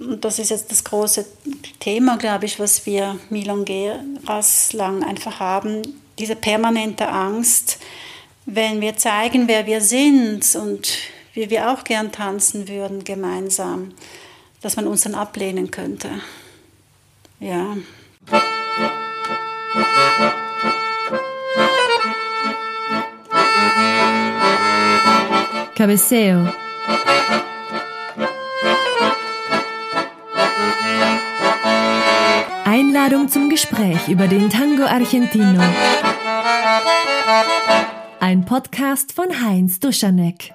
das ist jetzt das große Thema, glaube ich, was wir Milongueras lang einfach haben, diese permanente Angst, wenn wir zeigen, wer wir sind und wie wir auch gern tanzen würden gemeinsam, dass man uns dann ablehnen könnte. Ja. Cabeceo. Einladung zum Gespräch über den Tango Argentino. Ein Podcast von Heinz Duschanek.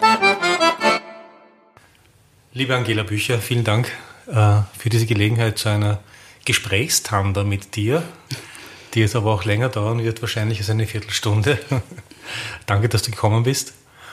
Liebe Angela Bücher, vielen Dank für diese Gelegenheit zu einer Gesprächstanda mit dir, die jetzt aber auch länger dauern wird, wahrscheinlich als eine Viertelstunde. Danke, dass du gekommen bist.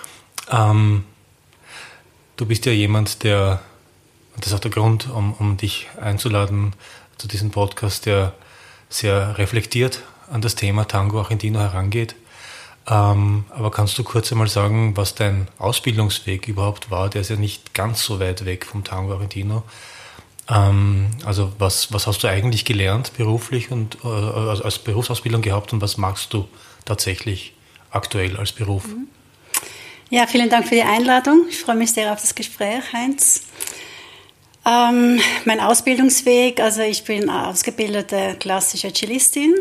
Du bist ja jemand, und das ist auch der Grund, um dich einzuladen zu diesem Podcast, der sehr reflektiert an das Thema Tango Argentino herangeht. Aber kannst du kurz einmal sagen, was dein Ausbildungsweg überhaupt war? Der ist ja nicht ganz so weit weg vom Tango Argentino. Also was hast du eigentlich gelernt beruflich und als Berufsausbildung gehabt und was machst du tatsächlich aktuell als Beruf? Ja, vielen Dank für die Einladung. Ich freue mich sehr auf das Gespräch, Heinz. Mein Ausbildungsweg, also ich bin ausgebildete klassische Cellistin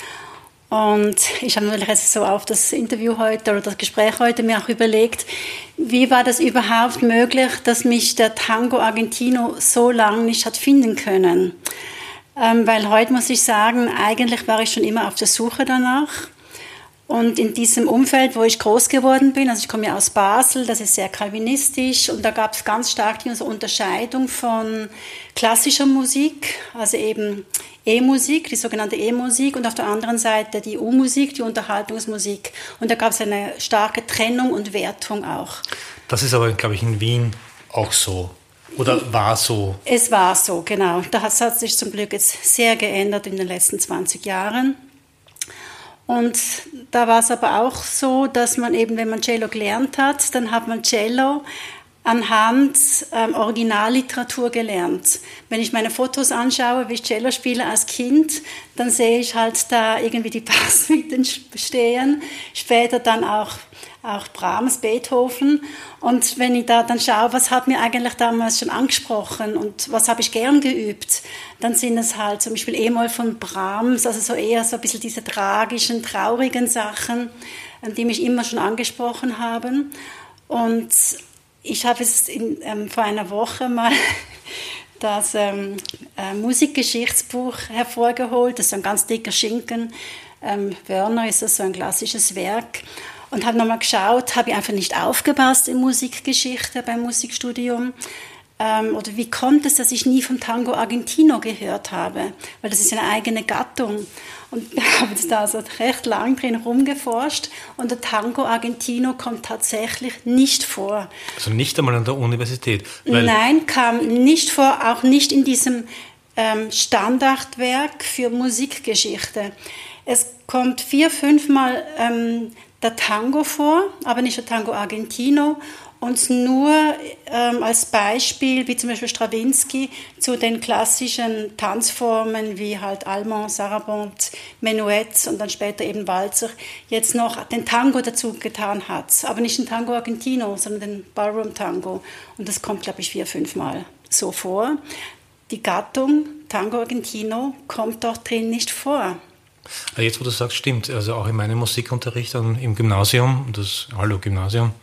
und ich habe natürlich jetzt so auf das Interview heute oder das Gespräch heute mir auch überlegt, wie war das überhaupt möglich, dass mich der Tango Argentino so lange nicht hat finden können. Weil heute muss ich sagen, eigentlich war ich schon immer auf der Suche danach. Und in diesem Umfeld, wo ich groß geworden bin, also ich komme ja aus Basel, das ist sehr kalvinistisch und da gab es ganz stark diese Unterscheidung von klassischer Musik, also eben E-Musik, die sogenannte E-Musik und auf der anderen Seite die U-Musik, die Unterhaltungsmusik. Und da gab es eine starke Trennung und Wertung auch. Das ist aber, glaube ich, in Wien auch so. Oder war so? Es war so, genau. Das hat sich zum Glück jetzt sehr geändert in den letzten 20 Jahren. Und da war es aber auch so, dass man eben, wenn man Cello gelernt hat, dann hat man Cello anhand Originalliteratur gelernt. Wenn ich meine Fotos anschaue, wie ich Cello spiele als Kind, dann sehe ich halt da irgendwie die Passmitten stehen. Später dann auch Brahms, Beethoven. Und wenn ich da dann schaue, was hat mir eigentlich damals schon angesprochen und was habe ich gern geübt, dann sind es halt zum Beispiel E-Moll von Brahms, also so eher so ein bisschen diese tragischen, traurigen Sachen, die mich immer schon angesprochen haben. Und ich habe es vor einer Woche mal das Musikgeschichtsbuch hervorgeholt, das ist ein ganz dicker Schinken. Wörner ist das so ein klassisches Werk. Und habe nochmal geschaut, habe ich einfach nicht aufgepasst in Musikgeschichte beim Musikstudium. Oder wie kommt es, dass ich nie vom Tango Argentino gehört habe? Weil das ist eine eigene Gattung. Und habe jetzt da so recht lang drin rumgeforscht. Und der Tango Argentino kommt tatsächlich nicht vor. Also nicht einmal an der Universität? Nein, kam nicht vor, auch nicht in diesem Standardwerk für Musikgeschichte. Es kommt 4-5 Mal der Tango vor, aber nicht der Tango Argentino. Und nur als Beispiel, wie zum Beispiel Stravinsky, zu den klassischen Tanzformen wie halt Allemand, Sarabande, Menuett und dann später eben Walzer, jetzt noch den Tango dazu getan hat. Aber nicht den Tango Argentino, sondern den Ballroom Tango. Und das kommt, glaube ich, 4-5 Mal so vor. Die Gattung Tango Argentino kommt dort drin nicht vor. Jetzt, wo du sagst, stimmt. Also auch in meinem Musikunterricht im Gymnasium, das Hallo-Gymnasium,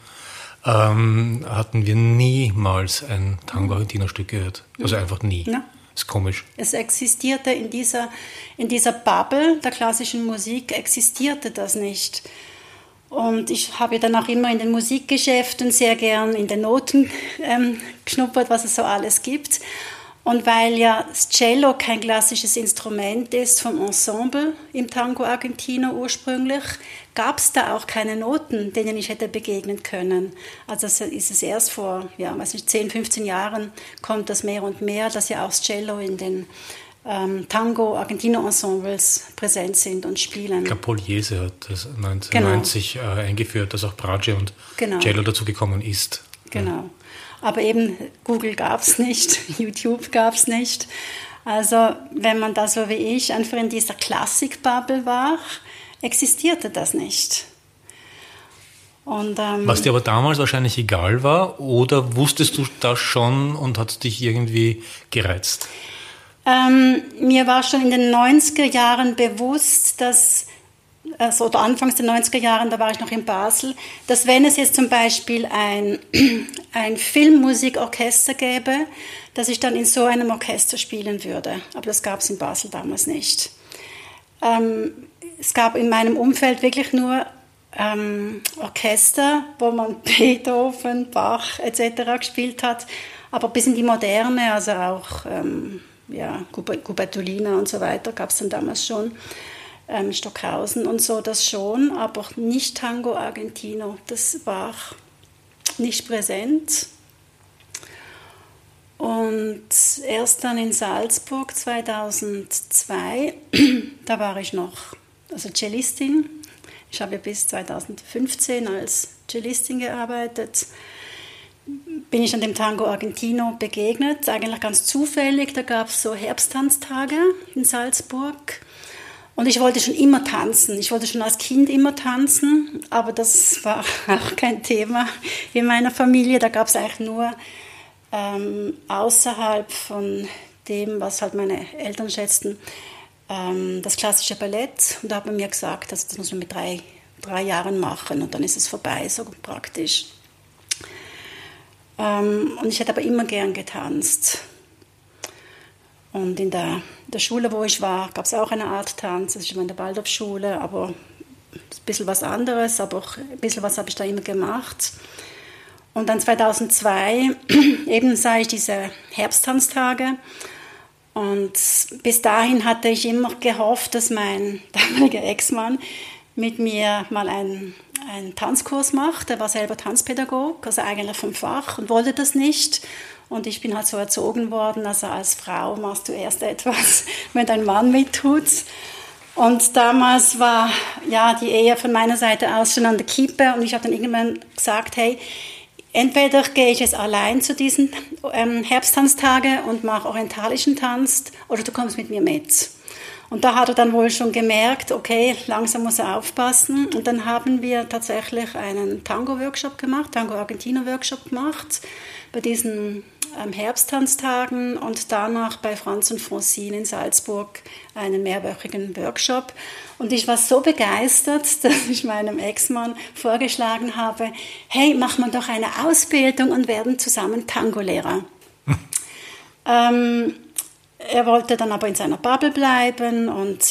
hatten wir niemals ein Tango Argentino-Stück gehört. Also einfach nie. Ja. Das ist komisch. Es existierte in dieser Bubble der klassischen Musik, existierte das nicht. Und ich habe dann auch immer in den Musikgeschäften sehr gern in den Noten geschnuppert, was es so alles gibt. Und weil ja das Cello kein klassisches Instrument ist vom Ensemble im Tango Argentino ursprünglich, gab es da auch keine Noten, denen ich hätte begegnen können. Also ist es erst vor 10, 15 Jahren kommt das mehr und mehr, dass ja auch das Cello in den Tango Argentino Ensembles präsent sind und spielen. Ich glaube, Pugliese hat das 1990 eingeführt, dass auch Bratsche und Cello dazu gekommen ist. Genau. Aber eben Google gab es nicht, YouTube gab es nicht. Also wenn man da so wie ich einfach in dieser Klassik-Bubble war, existierte das nicht. Und, was dir aber damals wahrscheinlich egal war, oder wusstest du das schon und hat es dich irgendwie gereizt? Mir war schon in den 90er Jahren bewusst, oder anfangs der 90er Jahren, da war ich noch in Basel, dass wenn es jetzt zum Beispiel ein Filmmusikorchester gäbe, dass ich dann in so einem Orchester spielen würde. Aber das gab es in Basel damals nicht. Es gab in meinem Umfeld wirklich nur Orchester, wo man Beethoven, Bach etc. gespielt hat, aber bis in die Moderne, also auch Gubertolina und so weiter, gab es dann damals schon, Stockhausen und so, das schon, aber nicht Tango Argentino, das war nicht präsent. Und erst dann in Salzburg 2002, da war ich noch Cellistin. Ich habe bis 2015 als Cellistin gearbeitet. Bin ich an dem Tango Argentino begegnet, eigentlich ganz zufällig. Da gab es so Herbsttanztage in Salzburg. Und ich wollte schon immer tanzen. Ich wollte schon als Kind immer tanzen, aber das war auch kein Thema in meiner Familie. Da gab es eigentlich nur außerhalb von dem, was halt meine Eltern schätzten, das klassische Ballett. Und da hat man mir gesagt, das muss man mit drei Jahren machen und dann ist es vorbei, so praktisch. Und ich hätte aber immer gern getanzt. Und in der Schule, wo ich war, gab es auch eine Art Tanz. Das ist in der Waldorfschule, aber ein bisschen was anderes, aber auch ein bisschen was habe ich da immer gemacht. Und dann 2002 eben sah ich diese Herbsttanztage. Und bis dahin hatte ich immer gehofft, dass mein damaliger Ex-Mann mit mir mal einen Tanzkurs macht. Er war selber Tanzpädagog, also eigentlich vom Fach, und wollte das nicht. Und ich bin halt so erzogen worden, also als Frau machst du erst etwas, wenn dein Mann mittut. Und damals war ja die Ehe von meiner Seite aus schon an der Kippe und ich habe dann irgendwann gesagt, hey, entweder gehe ich jetzt allein zu diesen Herbsttanztage und mache orientalischen Tanz oder du kommst mit mir mit. Und da hat er dann wohl schon gemerkt, okay, langsam muss er aufpassen. Und dann haben wir tatsächlich einen Tango-Workshop gemacht, Tango-Argentino-Workshop gemacht bei diesen Herbsttanztagen und danach bei Franz und Francine in Salzburg einen mehrwöchigen Workshop. Und ich war so begeistert, dass ich meinem Ex-Mann vorgeschlagen habe, hey, machen wir doch eine Ausbildung und werden zusammen Tango-Lehrer. Er wollte dann aber in seiner Bubble bleiben und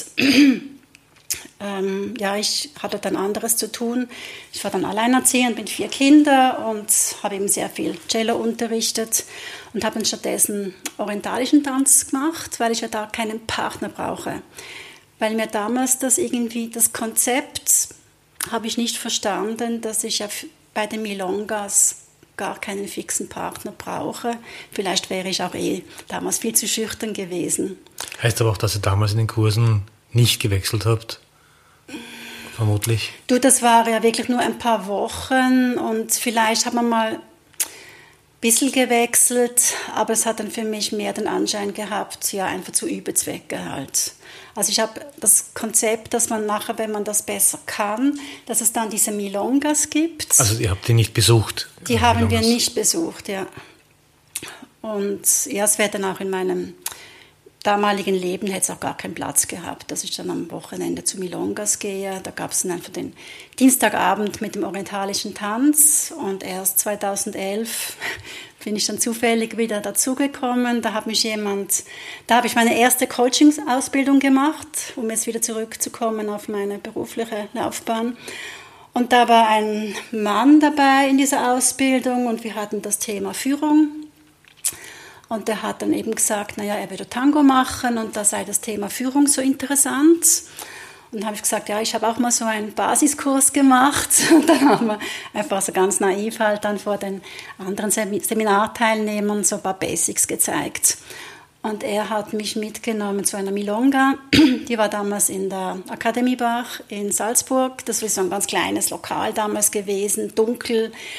ich hatte dann anderes zu tun. Ich war dann alleinerziehend mit 4 Kindern und habe eben sehr viel Cello unterrichtet und habe dann stattdessen orientalischen Tanz gemacht, weil ich ja da keinen Partner brauche. Weil mir damals das Konzept habe ich nicht verstanden, dass ich ja bei den Milongas gar keinen fixen Partner brauche. Vielleicht wäre ich auch damals viel zu schüchtern gewesen. Heißt aber auch, dass ihr damals in den Kursen nicht gewechselt habt? Vermutlich. Du, das war ja wirklich nur ein paar Wochen und vielleicht hat man mal ein bisschen gewechselt, aber es hat dann für mich mehr den Anschein gehabt, ja, einfach zu Übezwecke halt. Also ich habe das Konzept, dass man nachher, wenn man das besser kann, dass es dann diese Milongas gibt. Also ihr habt die nicht besucht? Die haben wir nicht besucht, ja. Und ja, es wäre dann auch in meinem damaligen Leben hätte es auch gar keinen Platz gehabt, dass ich dann am Wochenende zu Milongas gehe. Da gab es dann einfach den Dienstagabend mit dem orientalischen Tanz und erst 2011 bin ich dann zufällig wieder dazugekommen. Da habe ich meine erste Coaching-Ausbildung gemacht, um jetzt wieder zurückzukommen auf meine berufliche Laufbahn. Und da war ein Mann dabei in dieser Ausbildung und wir hatten das Thema Führung. Und der hat dann eben gesagt, er würde Tango machen und da sei das Thema Führung so interessant. Und dann habe ich gesagt, ja, ich habe auch mal so einen Basiskurs gemacht. Und dann haben wir einfach so ganz naiv halt dann vor den anderen Seminarteilnehmern so ein paar Basics gezeigt. Und er hat mich mitgenommen zu einer Milonga. Die war damals in der Akademiebar in Salzburg. Das war so ein ganz kleines Lokal damals gewesen, dunkel.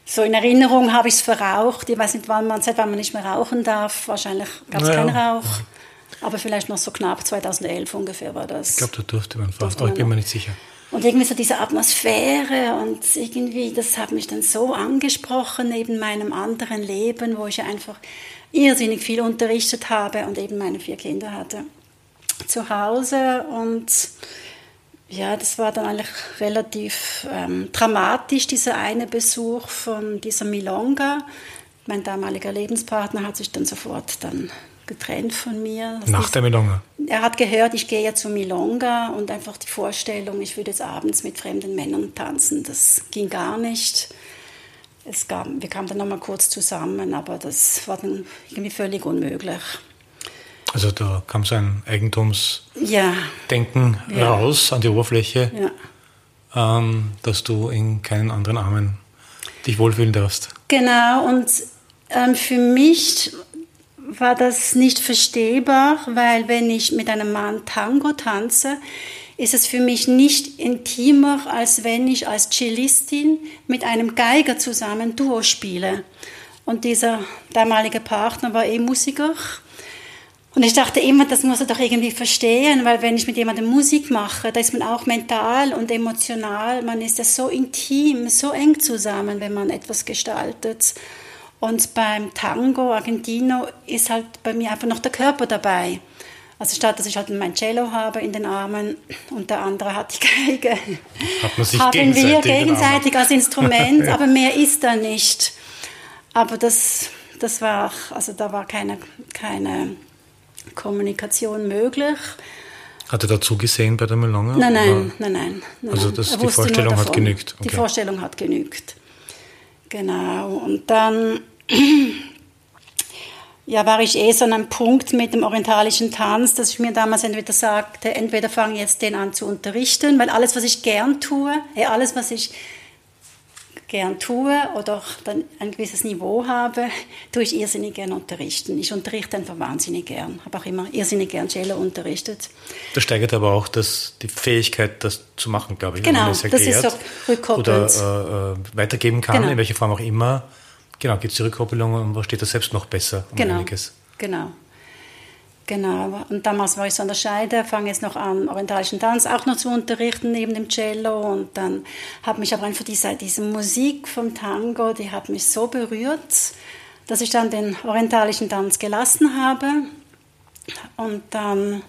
So in Erinnerung habe ich es verraucht. Ich weiß nicht, seit wann man nicht mehr rauchen darf. Wahrscheinlich gab es keinen Rauch. Aber vielleicht noch so knapp 2011 ungefähr war das. Ich glaube, da durfte man fast, aber ich bin mir nicht sicher. Und irgendwie so diese Atmosphäre und irgendwie, das hat mich dann so angesprochen neben meinem anderen Leben, wo ich ja einfach irrsinnig viel unterrichtet habe und eben meine 4 Kinder hatte zu Hause. Und ja, das war dann eigentlich relativ dramatisch, dieser eine Besuch von dieser Milonga. Mein damaliger Lebenspartner hat sich dann sofort getrennt von mir. Nach der Milonga? Er hat gehört, ich gehe ja zu Milonga und einfach die Vorstellung, ich würde jetzt abends mit fremden Männern tanzen, das ging gar nicht. Wir kamen dann nochmal kurz zusammen, aber das war dann irgendwie völlig unmöglich. Also da kam so ein Eigentumsdenken raus an die Oberfläche, dass du in keinen anderen Armen dich wohlfühlen darfst. Genau, und für mich war das nicht verstehbar, weil wenn ich mit einem Mann Tango tanze, ist es für mich nicht intimer, als wenn ich als Cellistin mit einem Geiger zusammen Duo spiele. Und dieser damalige Partner war Musiker. Und ich dachte immer, das muss er doch irgendwie verstehen, weil wenn ich mit jemandem Musik mache, da ist man auch mental und emotional, man ist ja so intim, so eng zusammen, wenn man etwas gestaltet. Und beim Tango Argentino ist halt bei mir einfach noch der Körper dabei. Also statt, dass ich halt mein Cello habe in den Armen und der andere hat die Geige, hat man sich haben wir gegenseitig als Instrument, aber mehr ist da nicht. Aber das war, also da war keine Kommunikation möglich. Hat er dazu gesehen bei der Milonga? Nein. Also die Vorstellung hat genügt. Okay. Die Vorstellung hat genügt. Genau. Und dann war ich so an einem Punkt mit dem orientalischen Tanz, dass ich mir damals entweder sagte, entweder fange ich jetzt den an zu unterrichten, weil alles, was ich gern tue oder auch dann ein gewisses Niveau habe, tue ich irrsinnig gern unterrichten. Ich unterrichte einfach wahnsinnig gern. Habe auch immer irrsinnig gern Cello unterrichtet. Das steigert aber auch die Fähigkeit, das zu machen, glaube ich. Genau, das ist so rückkoppelnd. Oder weitergeben kann, in welcher Form auch immer. Genau, gibt es die Rückkoppelung und man steht da selbst noch besser einiges. Genau. Und damals war ich so an der Scheide, fange jetzt noch an, orientalischen Tanz auch noch zu unterrichten neben dem Cello. Und dann hat mich aber einfach diese Musik vom Tango, die hat mich so berührt, dass ich dann den orientalischen Tanz gelassen habe. Und dann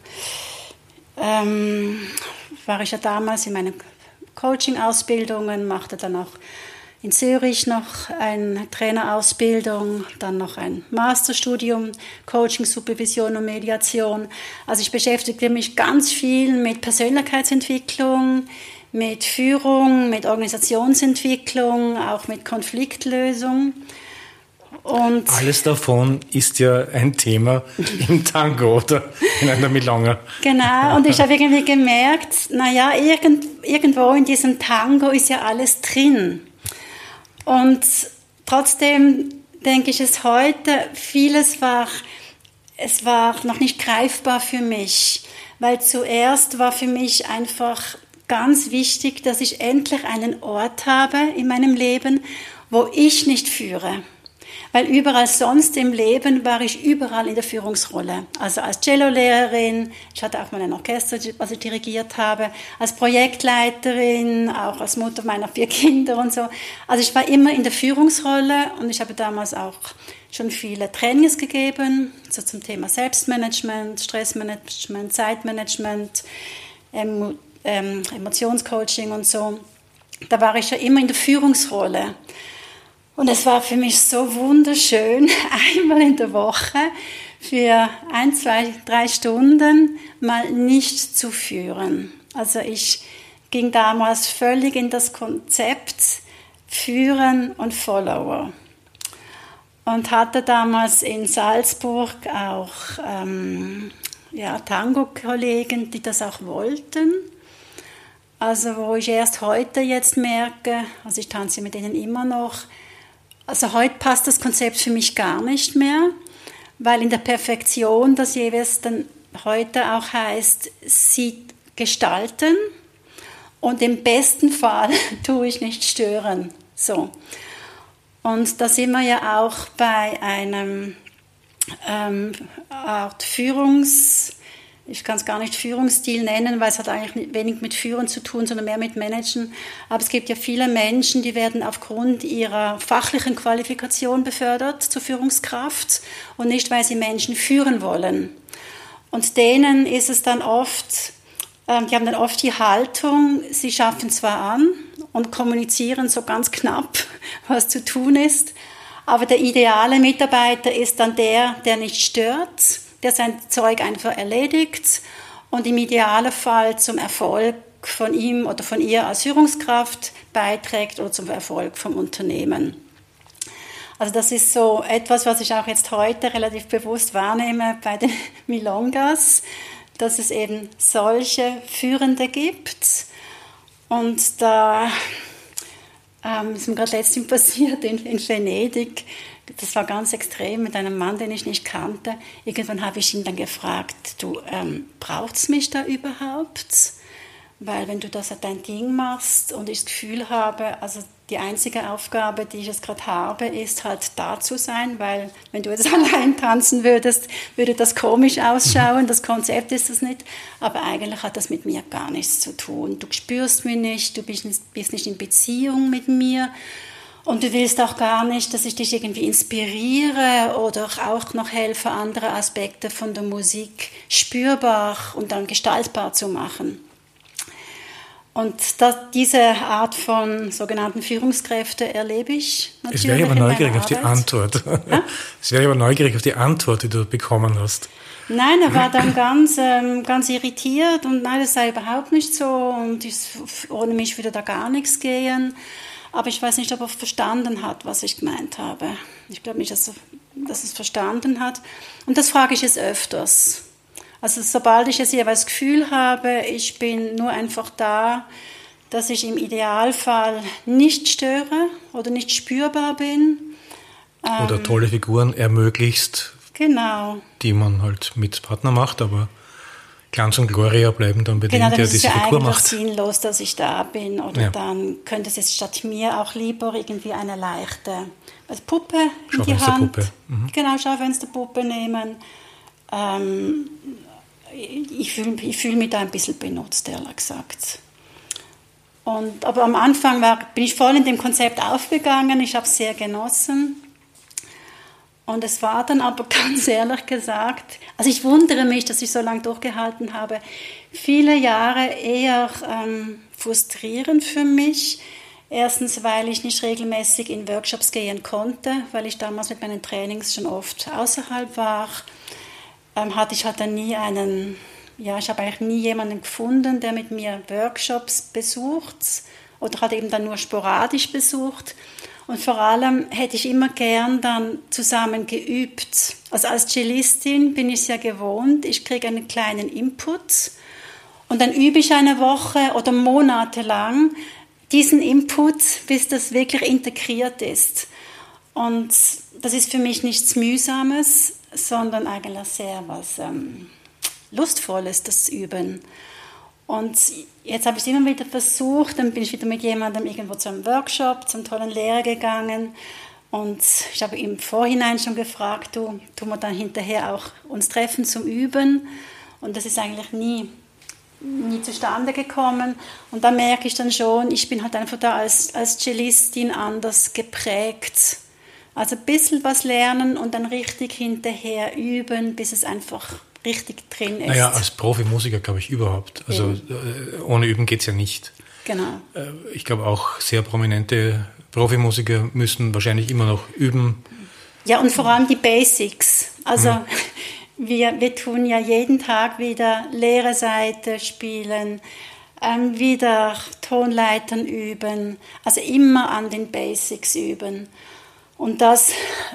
war ich ja damals in meinen Coaching-Ausbildungen, machte dann auch in Zürich noch eine Trainerausbildung, dann noch ein Masterstudium, Coaching, Supervision und Mediation. Also ich beschäftigte mich ganz viel mit Persönlichkeitsentwicklung, mit Führung, mit Organisationsentwicklung, auch mit Konfliktlösung. Und alles davon ist ja ein Thema im Tango oder in einer Milonga. Genau, und ich habe irgendwie gemerkt, irgendwo in diesem Tango ist ja alles drin. Und trotzdem denke ich es heute, es war noch nicht greifbar für mich, weil zuerst war für mich einfach ganz wichtig, dass ich endlich einen Ort habe in meinem Leben, wo ich nicht führe. Weil überall sonst im Leben war ich überall in der Führungsrolle. Also als Cellolehrerin, ich hatte auch mal ein Orchester, was ich dirigiert habe, als Projektleiterin, auch als Mutter meiner 4 Kinder und so. Also ich war immer in der Führungsrolle und ich habe damals auch schon viele Trainings gegeben, so zum Thema Selbstmanagement, Stressmanagement, Zeitmanagement, Emotionscoaching und so. Da war ich ja immer in der Führungsrolle. Und es war für mich so wunderschön, einmal in der Woche für 1, 2, 3 Stunden mal nicht zu führen. Also ich ging damals völlig in das Konzept Führen und Follower. Und hatte damals in Salzburg auch Tango-Kollegen, die das auch wollten. Also wo ich erst heute jetzt merke, also ich tanze mit denen immer noch, also heute passt das Konzept für mich gar nicht mehr, weil in der Perfektion das jeweils dann heute auch heißt, sie gestalten und im besten Fall tue ich nicht stören. So. Und da sind wir ja auch bei einem Art ich kann es gar nicht Führungsstil nennen, weil es hat eigentlich wenig mit Führen zu tun, sondern mehr mit Managen. Aber es gibt ja viele Menschen, die werden aufgrund ihrer fachlichen Qualifikation befördert zur Führungskraft und nicht, weil sie Menschen führen wollen. Und denen ist es dann oft, die haben dann oft die Haltung, sie schaffen zwar an und kommunizieren so ganz knapp, was zu tun ist, aber der ideale Mitarbeiter ist dann der nicht stört, der sein Zeug einfach erledigt und im Idealfall zum Erfolg von ihm oder von ihr als Führungskraft beiträgt oder zum Erfolg vom Unternehmen. Also das ist so etwas, was ich auch jetzt heute relativ bewusst wahrnehme bei den Milongas, dass es eben solche Führende gibt. Und da ist mir gerade letztens passiert in Venedig. Das war ganz extrem mit einem Mann, den ich nicht kannte. Irgendwann habe ich ihn dann gefragt, du, braucht's mich da überhaupt? Weil wenn du das dein Ding machst und ich das Gefühl habe, also die einzige Aufgabe, die ich jetzt gerade habe, ist halt da zu sein, weil wenn du jetzt allein tanzen würdest, würde das komisch ausschauen, das Konzept ist das nicht, aber eigentlich hat das mit mir gar nichts zu tun. Du spürst mich nicht, du bist nicht in Beziehung mit mir und du willst auch gar nicht, dass ich dich irgendwie inspiriere oder auch noch helfe, andere Aspekte von der Musik spürbar und dann gestaltbar zu machen. Und diese Art von sogenannten Führungskräfte erlebe ich natürlich. Es wäre aber neugierig auf die Antwort. Es wäre aber neugierig auf die Antwort, die du bekommen hast. Nein, er war dann ganz irritiert und nein, das sei überhaupt nicht so und ohne mich würde da gar nichts gehen. Aber ich weiß nicht, ob er verstanden hat, was ich gemeint habe. Ich glaube nicht, dass er es verstanden hat. Und das frage ich jetzt öfters. Also sobald ich jetzt das Gefühl habe, ich bin nur einfach da, dass ich im Idealfall nicht störe oder nicht spürbar bin. Oder tolle Figuren ermöglichst, genau. Die man halt mit Partner macht, aber Glanz und Gloria bleiben dann bei dem, der diese Figur macht. Genau, dann ist es ja eigentlich sinnlos, dass ich da bin. Oder dann könnte es jetzt statt mir auch lieber irgendwie eine leichte Puppe in die Hand. Genau, Schaufensterpuppe nehmen. Ich fühl mich da ein bisschen benutzt, ehrlich gesagt. Aber am Anfang bin ich voll in dem Konzept aufgegangen, ich habe es sehr genossen. Und es war dann aber ganz ehrlich gesagt, also ich wundere mich, dass ich so lange durchgehalten habe, viele Jahre eher frustrierend für mich. Erstens, weil ich nicht regelmäßig in Workshops gehen konnte, weil ich damals mit meinen Trainings schon oft außerhalb war. Hatte ich halt dann ich habe eigentlich nie jemanden gefunden, der mit mir Workshops besucht oder hat eben dann nur sporadisch besucht. Und vor allem hätte ich immer gern dann zusammen geübt. Also als Cellistin bin ich es ja gewohnt, ich kriege einen kleinen Input und dann übe ich eine Woche oder Monate lang diesen Input, bis das wirklich integriert ist. Und das ist für mich nichts Mühsames, sondern eigentlich sehr was Lustvolles, das Üben. Und jetzt habe ich es immer wieder versucht, dann bin ich wieder mit jemandem irgendwo zu einem Workshop, zum tollen Lehrer gegangen und ich habe im Vorhinein schon gefragt, tun wir dann hinterher auch uns treffen zum Üben und das ist eigentlich nie zustande gekommen und da merke ich dann schon, ich bin halt einfach da als Cellistin anders geprägt. Also ein bisschen was lernen und dann richtig hinterher üben, bis es einfach richtig drin ist. Naja, als Profimusiker glaube ich überhaupt. Also ohne Üben geht es ja nicht. Genau. Ich glaube auch sehr prominente Profimusiker müssen wahrscheinlich immer noch üben. Ja, und vor allem die Basics. Also wir tun ja jeden Tag wieder leere Seite spielen, wieder Tonleitern üben, also immer an den Basics üben. Und das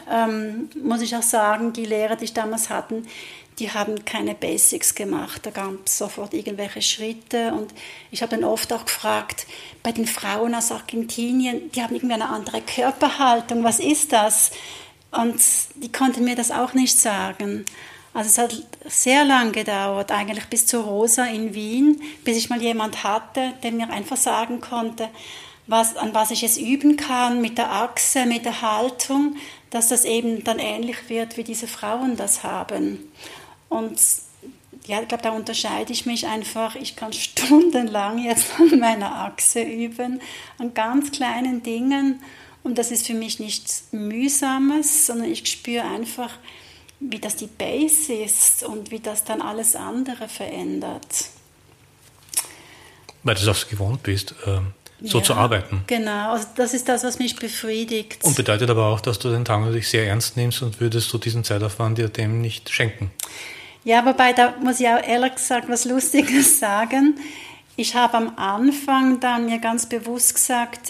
muss ich auch sagen, die Lehrer, die ich damals hatte, die haben keine Basics gemacht. Da gab es sofort irgendwelche Schritte. Und ich habe dann oft auch gefragt, bei den Frauen aus Argentinien, die haben irgendwie eine andere Körperhaltung. Was ist das? Und die konnten mir das auch nicht sagen. Also es hat sehr lang gedauert, eigentlich bis zur Rosa in Wien, bis ich mal jemand hatte, der mir einfach sagen konnte, an was ich es üben kann, mit der Achse, mit der Haltung, dass das eben dann ähnlich wird, wie diese Frauen das haben. Und ja, ich glaube, da unterscheide ich mich einfach. Ich kann stundenlang jetzt an meiner Achse üben, an ganz kleinen Dingen. Und das ist für mich nichts Mühsames, sondern ich spüre einfach, wie das die Base ist und wie das dann alles andere verändert. Weil du es auch so gewohnt bist, so zu arbeiten. Genau, also das ist das, was mich befriedigt. Und bedeutet aber auch, dass du den Tango dich sehr ernst nimmst und würdest du diesen Zeitaufwand dir dem nicht schenken. Ja, wobei, da muss ich auch ehrlich gesagt was Lustiges sagen. Ich habe am Anfang dann mir ganz bewusst gesagt,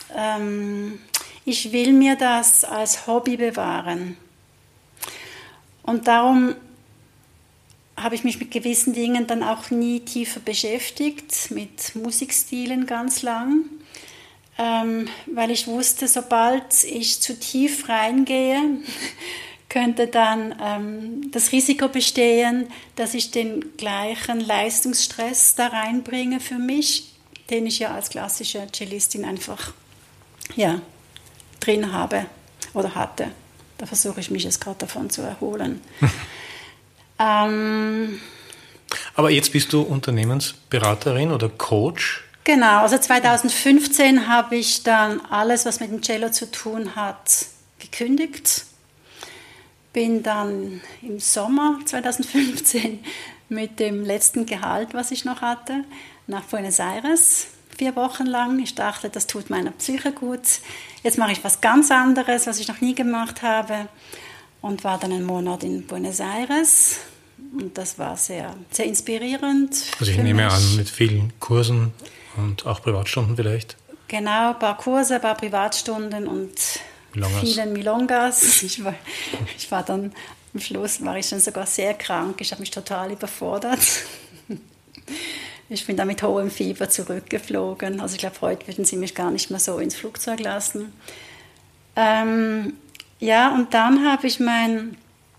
ich will mir das als Hobby bewahren. Und darum habe ich mich mit gewissen Dingen dann auch nie tiefer beschäftigt, mit Musikstilen ganz lang, weil ich wusste, sobald ich zu tief reingehe, könnte dann das Risiko bestehen, dass ich den gleichen Leistungsstress da reinbringe für mich, den ich ja als klassische Cellistin einfach drin habe oder hatte. Da versuche ich mich jetzt gerade davon zu erholen. Aber jetzt bist du Unternehmensberaterin oder Coach? Genau, also 2015 habe ich dann alles, was mit dem Cello zu tun hat, gekündigt. Bin dann im Sommer 2015 mit dem letzten Gehalt, was ich noch hatte, nach Buenos Aires, 4 Wochen lang. Ich dachte, das tut meiner Psyche gut. Jetzt mache ich was ganz anderes, was ich noch nie gemacht habe. Und war dann einen Monat in Buenos Aires. Und das war sehr, sehr inspirierend. Also ich nehme an, mit vielen Kursen und auch Privatstunden vielleicht? Genau, ein paar Kurse, ein paar Privatstunden und vielen Milongas. Ich war dann, am Schluss war ich schon sogar sehr krank. Ich habe mich total überfordert. Ich bin dann mit hohem Fieber zurückgeflogen. Also ich glaube, heute würden sie mich gar nicht mehr so ins Flugzeug lassen. Ja, und dann habe ich mein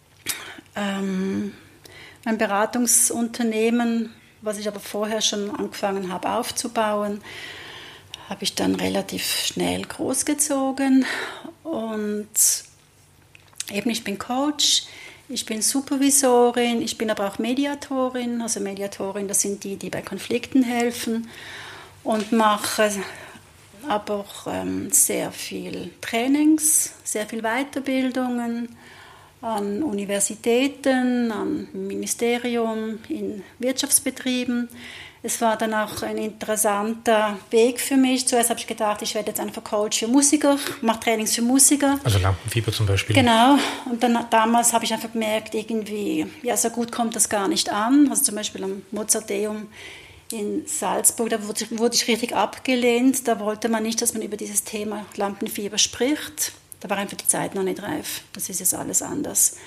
Beratungsunternehmen, was ich aber vorher schon angefangen habe aufzubauen, habe ich dann relativ schnell großgezogen. Und eben, ich bin Coach, ich bin Supervisorin, ich bin aber auch Mediatorin. Also Mediatorin, das sind die bei Konflikten helfen, und mache aber auch sehr viel Trainings, sehr viel Weiterbildungen an Universitäten, am Ministerium, in Wirtschaftsbetrieben. Es war dann auch ein interessanter Weg für mich. Zuerst habe ich gedacht, ich werde jetzt einfach Coach für Musiker, mache Trainings für Musiker. Also Lampenfieber zum Beispiel. Genau. Und dann damals habe ich einfach gemerkt, irgendwie, ja, so gut kommt das gar nicht an. Also zum Beispiel am Mozarteum in Salzburg, da wurde ich richtig abgelehnt. Da wollte man nicht, dass man über dieses Thema Lampenfieber spricht. Da war einfach die Zeit noch nicht reif. Das ist jetzt alles anders.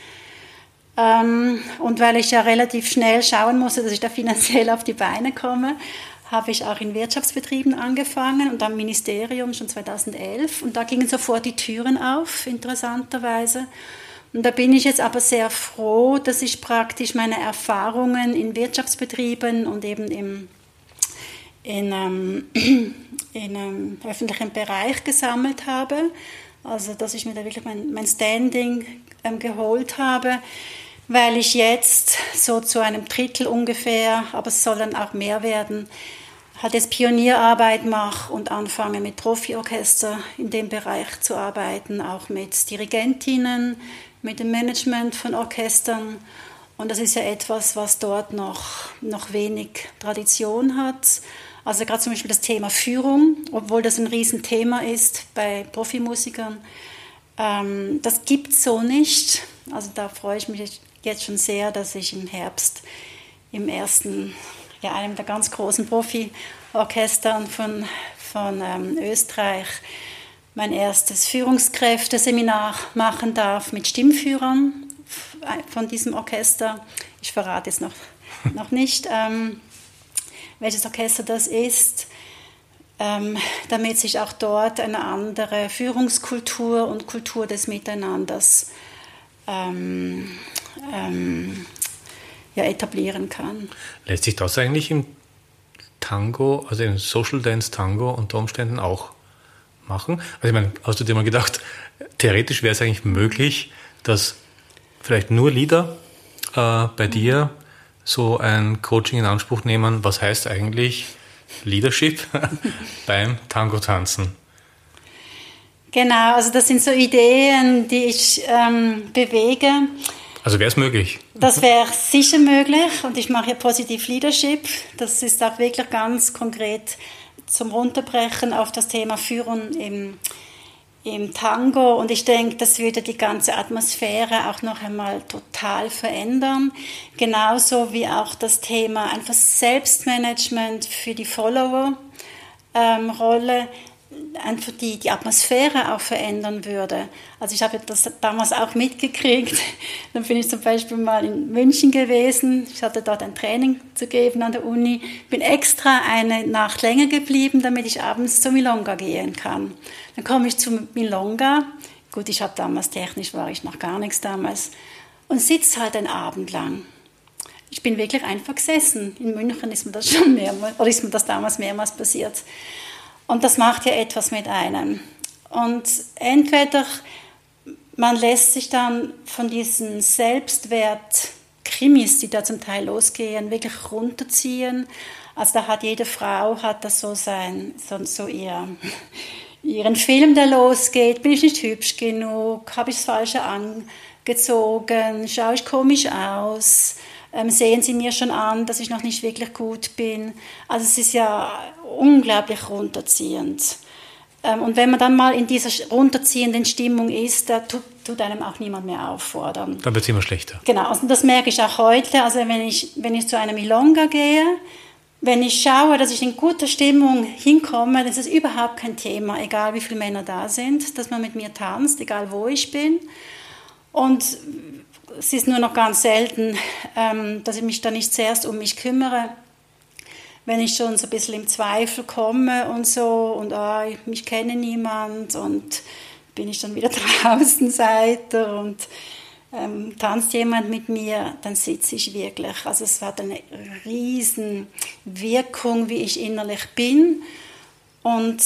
Und weil ich ja relativ schnell schauen musste, dass ich da finanziell auf die Beine komme, habe ich auch in Wirtschaftsbetrieben angefangen und am Ministerium schon 2011. Und da gingen sofort die Türen auf, interessanterweise. Und da bin ich jetzt aber sehr froh, dass ich praktisch meine Erfahrungen in Wirtschaftsbetrieben und eben in einem öffentlichen Bereich gesammelt habe. Also dass ich mir da wirklich mein Standing geholt habe, weil ich jetzt so zu einem Drittel ungefähr, aber es soll dann auch mehr werden, halt jetzt Pionierarbeit mache und anfange mit Profiorchester in dem Bereich zu arbeiten, auch mit Dirigentinnen, mit dem Management von Orchestern. Und das ist ja etwas, was dort noch wenig Tradition hat. Also gerade zum Beispiel das Thema Führung, obwohl das ein Riesenthema ist bei Profimusikern, das gibt es so nicht. Also da freue ich mich jetzt schon sehr, dass ich im Herbst im ersten, ja, einem der ganz großen Profi-Orchestern von Österreich mein erstes Führungskräfteseminar machen darf mit Stimmführern von diesem Orchester. Ich verrate jetzt noch nicht, welches Orchester das ist, damit sich auch dort eine andere Führungskultur und Kultur des Miteinanders etablieren kann. Lässt sich das eigentlich im Tango, also im Social Dance Tango unter Umständen auch machen? Also ich meine, hast du dir mal gedacht, theoretisch wäre es eigentlich möglich, dass vielleicht nur Leader bei dir so ein Coaching in Anspruch nehmen? Was heißt eigentlich Leadership beim Tango-Tanzen? Genau, also das sind so Ideen, die ich bewege. Also wäre es möglich? Das wäre sicher möglich und ich mache hier Positive Leadership. Das ist auch wirklich ganz konkret zum Runterbrechen auf das Thema Führen im Tango. Und ich denke, das würde die ganze Atmosphäre auch noch einmal total verändern. Genauso wie auch das Thema einfach Selbstmanagement für die Follower-Rolle einfach die Atmosphäre auch verändern würde. Also ich habe das damals auch mitgekriegt. Dann bin ich zum Beispiel mal in München gewesen. Ich hatte dort ein Training zu geben an der Uni. Bin extra eine Nacht länger geblieben, damit ich abends zur Milonga gehen kann. Dann komme ich zum Milonga. Gut, ich habe damals technisch, war ich noch gar nichts damals. Und sitze halt einen Abend lang. Ich bin wirklich einfach gesessen. In München ist mir das schon mehrmals, oder ist mir das damals mehrmals passiert. Und das macht ja etwas mit einem. Und entweder man lässt sich dann von diesen Selbstwert-Krimis, die da zum Teil losgehen, wirklich runterziehen. Also da hat jede Frau hat das so ihren Film, der losgeht. Bin ich nicht hübsch genug? Habe ich das Falsche angezogen? Schaue ich komisch aus? Sehen Sie mir schon an, dass ich noch nicht wirklich gut bin. Also es ist ja unglaublich runterziehend. Und wenn man dann mal in dieser runterziehenden Stimmung ist, da tut einem auch niemand mehr auffordern. Dann wird es immer schlechter. Genau, und das merke ich auch heute. Also wenn ich zu einer Milonga gehe, wenn ich schaue, dass ich in guter Stimmung hinkomme, dann ist es überhaupt kein Thema, egal wie viele Männer da sind, dass man mit mir tanzt, egal wo ich bin. Und es ist nur noch ganz selten, dass ich mich da nicht zuerst um mich kümmere, wenn ich schon so ein bisschen im Zweifel komme und so und mich kenne niemand und bin ich dann wieder Außenseiter und tanzt jemand mit mir, dann sitze ich wirklich. Also es hat eine riesen Wirkung, wie ich innerlich bin und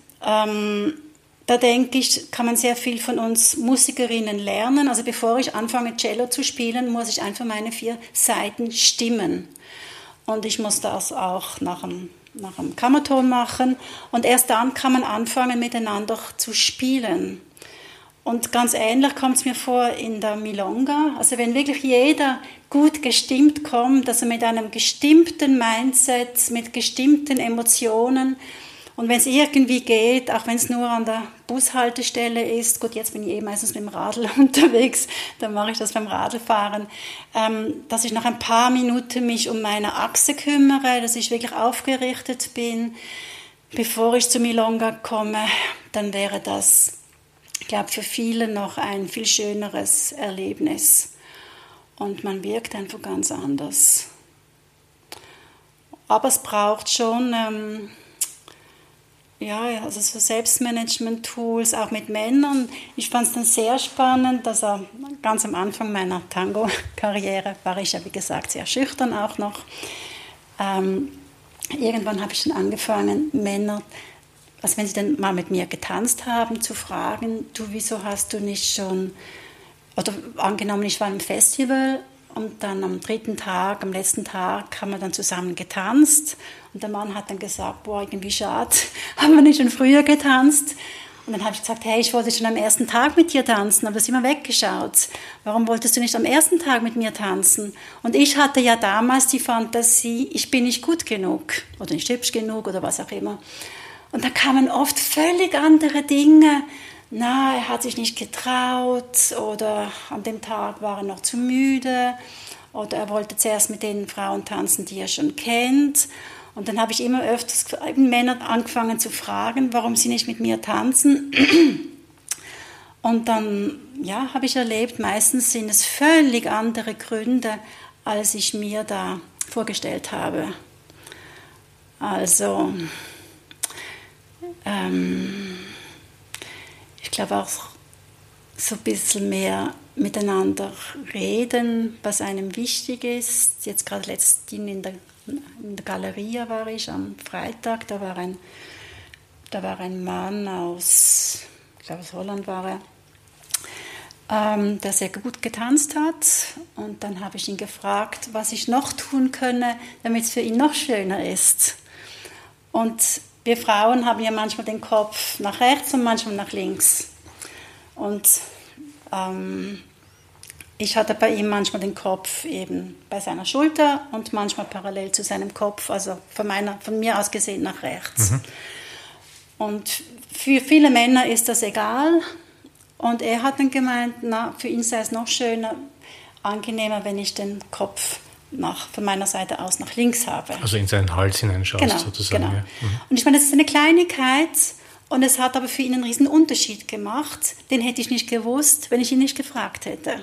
da denke ich, kann man sehr viel von uns Musikerinnen lernen. Also bevor ich anfange, Cello zu spielen, muss ich einfach meine 4 Saiten stimmen. Und ich muss das auch nach dem Kammerton machen. Und erst dann kann man anfangen, miteinander zu spielen. Und ganz ähnlich kommt es mir vor in der Milonga. Also wenn wirklich jeder gut gestimmt kommt, also mit einem gestimmten Mindset, mit gestimmten Emotionen, und wenn es irgendwie geht, auch wenn es nur an der Bushaltestelle ist, gut, jetzt bin ich meistens mit dem Radl unterwegs, dann mache ich das beim Radlfahren, dass ich nach ein paar Minuten mich um meine Achse kümmere, dass ich wirklich aufgerichtet bin, bevor ich zur Milonga komme, dann wäre das, ich glaube, für viele noch ein viel schöneres Erlebnis. Und man wirkt einfach ganz anders. Aber es braucht schon also so Selbstmanagement-Tools, auch mit Männern. Ich fand es dann sehr spannend, dass ganz am Anfang meiner Tango-Karriere war ich ja, wie gesagt, sehr schüchtern auch noch. Irgendwann habe ich dann angefangen, Männer, also wenn sie dann mal mit mir getanzt haben, zu fragen, du, wieso hast du nicht schon, oder angenommen, ich war im Festival, und dann am letzten Tag, haben wir dann zusammen getanzt. Und der Mann hat dann gesagt, boah, irgendwie schade, haben wir nicht schon früher getanzt? Und dann habe ich gesagt, hey, ich wollte schon am ersten Tag mit dir tanzen, aber du hast immer weggeschaut. Warum wolltest du nicht am ersten Tag mit mir tanzen? Und ich hatte ja damals die Fantasie, ich bin nicht gut genug oder nicht hübsch genug oder was auch immer. Und da kamen oft völlig andere Dinge. Er hat sich nicht getraut oder an dem Tag war er noch zu müde oder er wollte zuerst mit den Frauen tanzen, die er schon kennt. Und dann habe ich immer öfters Männer angefangen zu fragen, warum sie nicht mit mir tanzen. Und dann habe ich erlebt, meistens sind es völlig andere Gründe, als ich mir da vorgestellt habe. Also ich glaube auch so ein bisschen mehr miteinander reden, was einem wichtig ist. Jetzt gerade letztens in der Galeria war ich am Freitag, da war ein Da war ein Mann aus, ich glaube aus Holland war er, der sehr gut getanzt hat. Und dann habe ich ihn gefragt, was ich noch tun könne, damit es für ihn noch schöner ist. Und wir Frauen haben ja manchmal den Kopf nach rechts und manchmal nach links. Und ich hatte bei ihm manchmal den Kopf eben bei seiner Schulter und manchmal parallel zu seinem Kopf, also von mir aus gesehen nach rechts. Mhm. Und für viele Männer ist das egal. Und er hat dann gemeint, für ihn sei es noch schöner, angenehmer, wenn ich den Kopf von meiner Seite aus nach links habe. Also in seinen Hals hineinschaust sozusagen. Genau. Ja. Mhm. Und ich meine, das ist eine Kleinigkeit und es hat aber für ihn einen riesen Unterschied gemacht. Den hätte ich nicht gewusst, wenn ich ihn nicht gefragt hätte.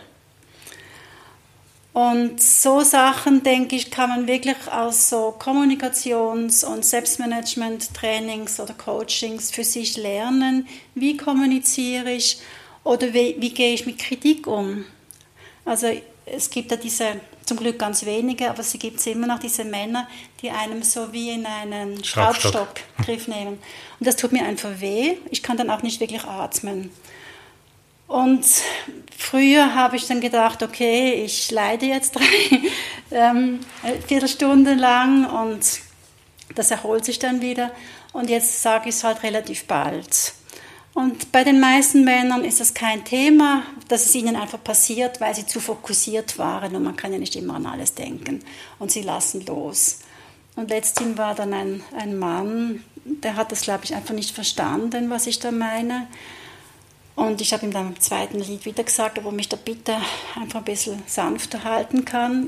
Und so Sachen, denke ich, kann man wirklich aus so Kommunikations- und Selbstmanagement-Trainings oder Coachings für sich lernen. Wie kommuniziere ich oder wie gehe ich mit Kritik um? Also es gibt ja diese, zum Glück ganz wenige, aber es gibt immer noch diese Männer, die einem so wie in einen Schraubstockgriff nehmen. Und das tut mir einfach weh. Ich kann dann auch nicht wirklich atmen. Und früher habe ich dann gedacht, okay, ich leide jetzt 3 Viertelstunden lang und das erholt sich dann wieder. Und jetzt sage ich es halt relativ bald. Und bei den meisten Männern ist das kein Thema, dass es ihnen einfach passiert, weil sie zu fokussiert waren und man kann ja nicht immer an alles denken und sie lassen los. Und letztens war dann ein Mann, der hat das, glaube ich, einfach nicht verstanden, was ich da meine. Und ich habe ihm dann im zweiten Lied wieder gesagt, ob er mich da bitte einfach ein bisschen sanfter halten kann.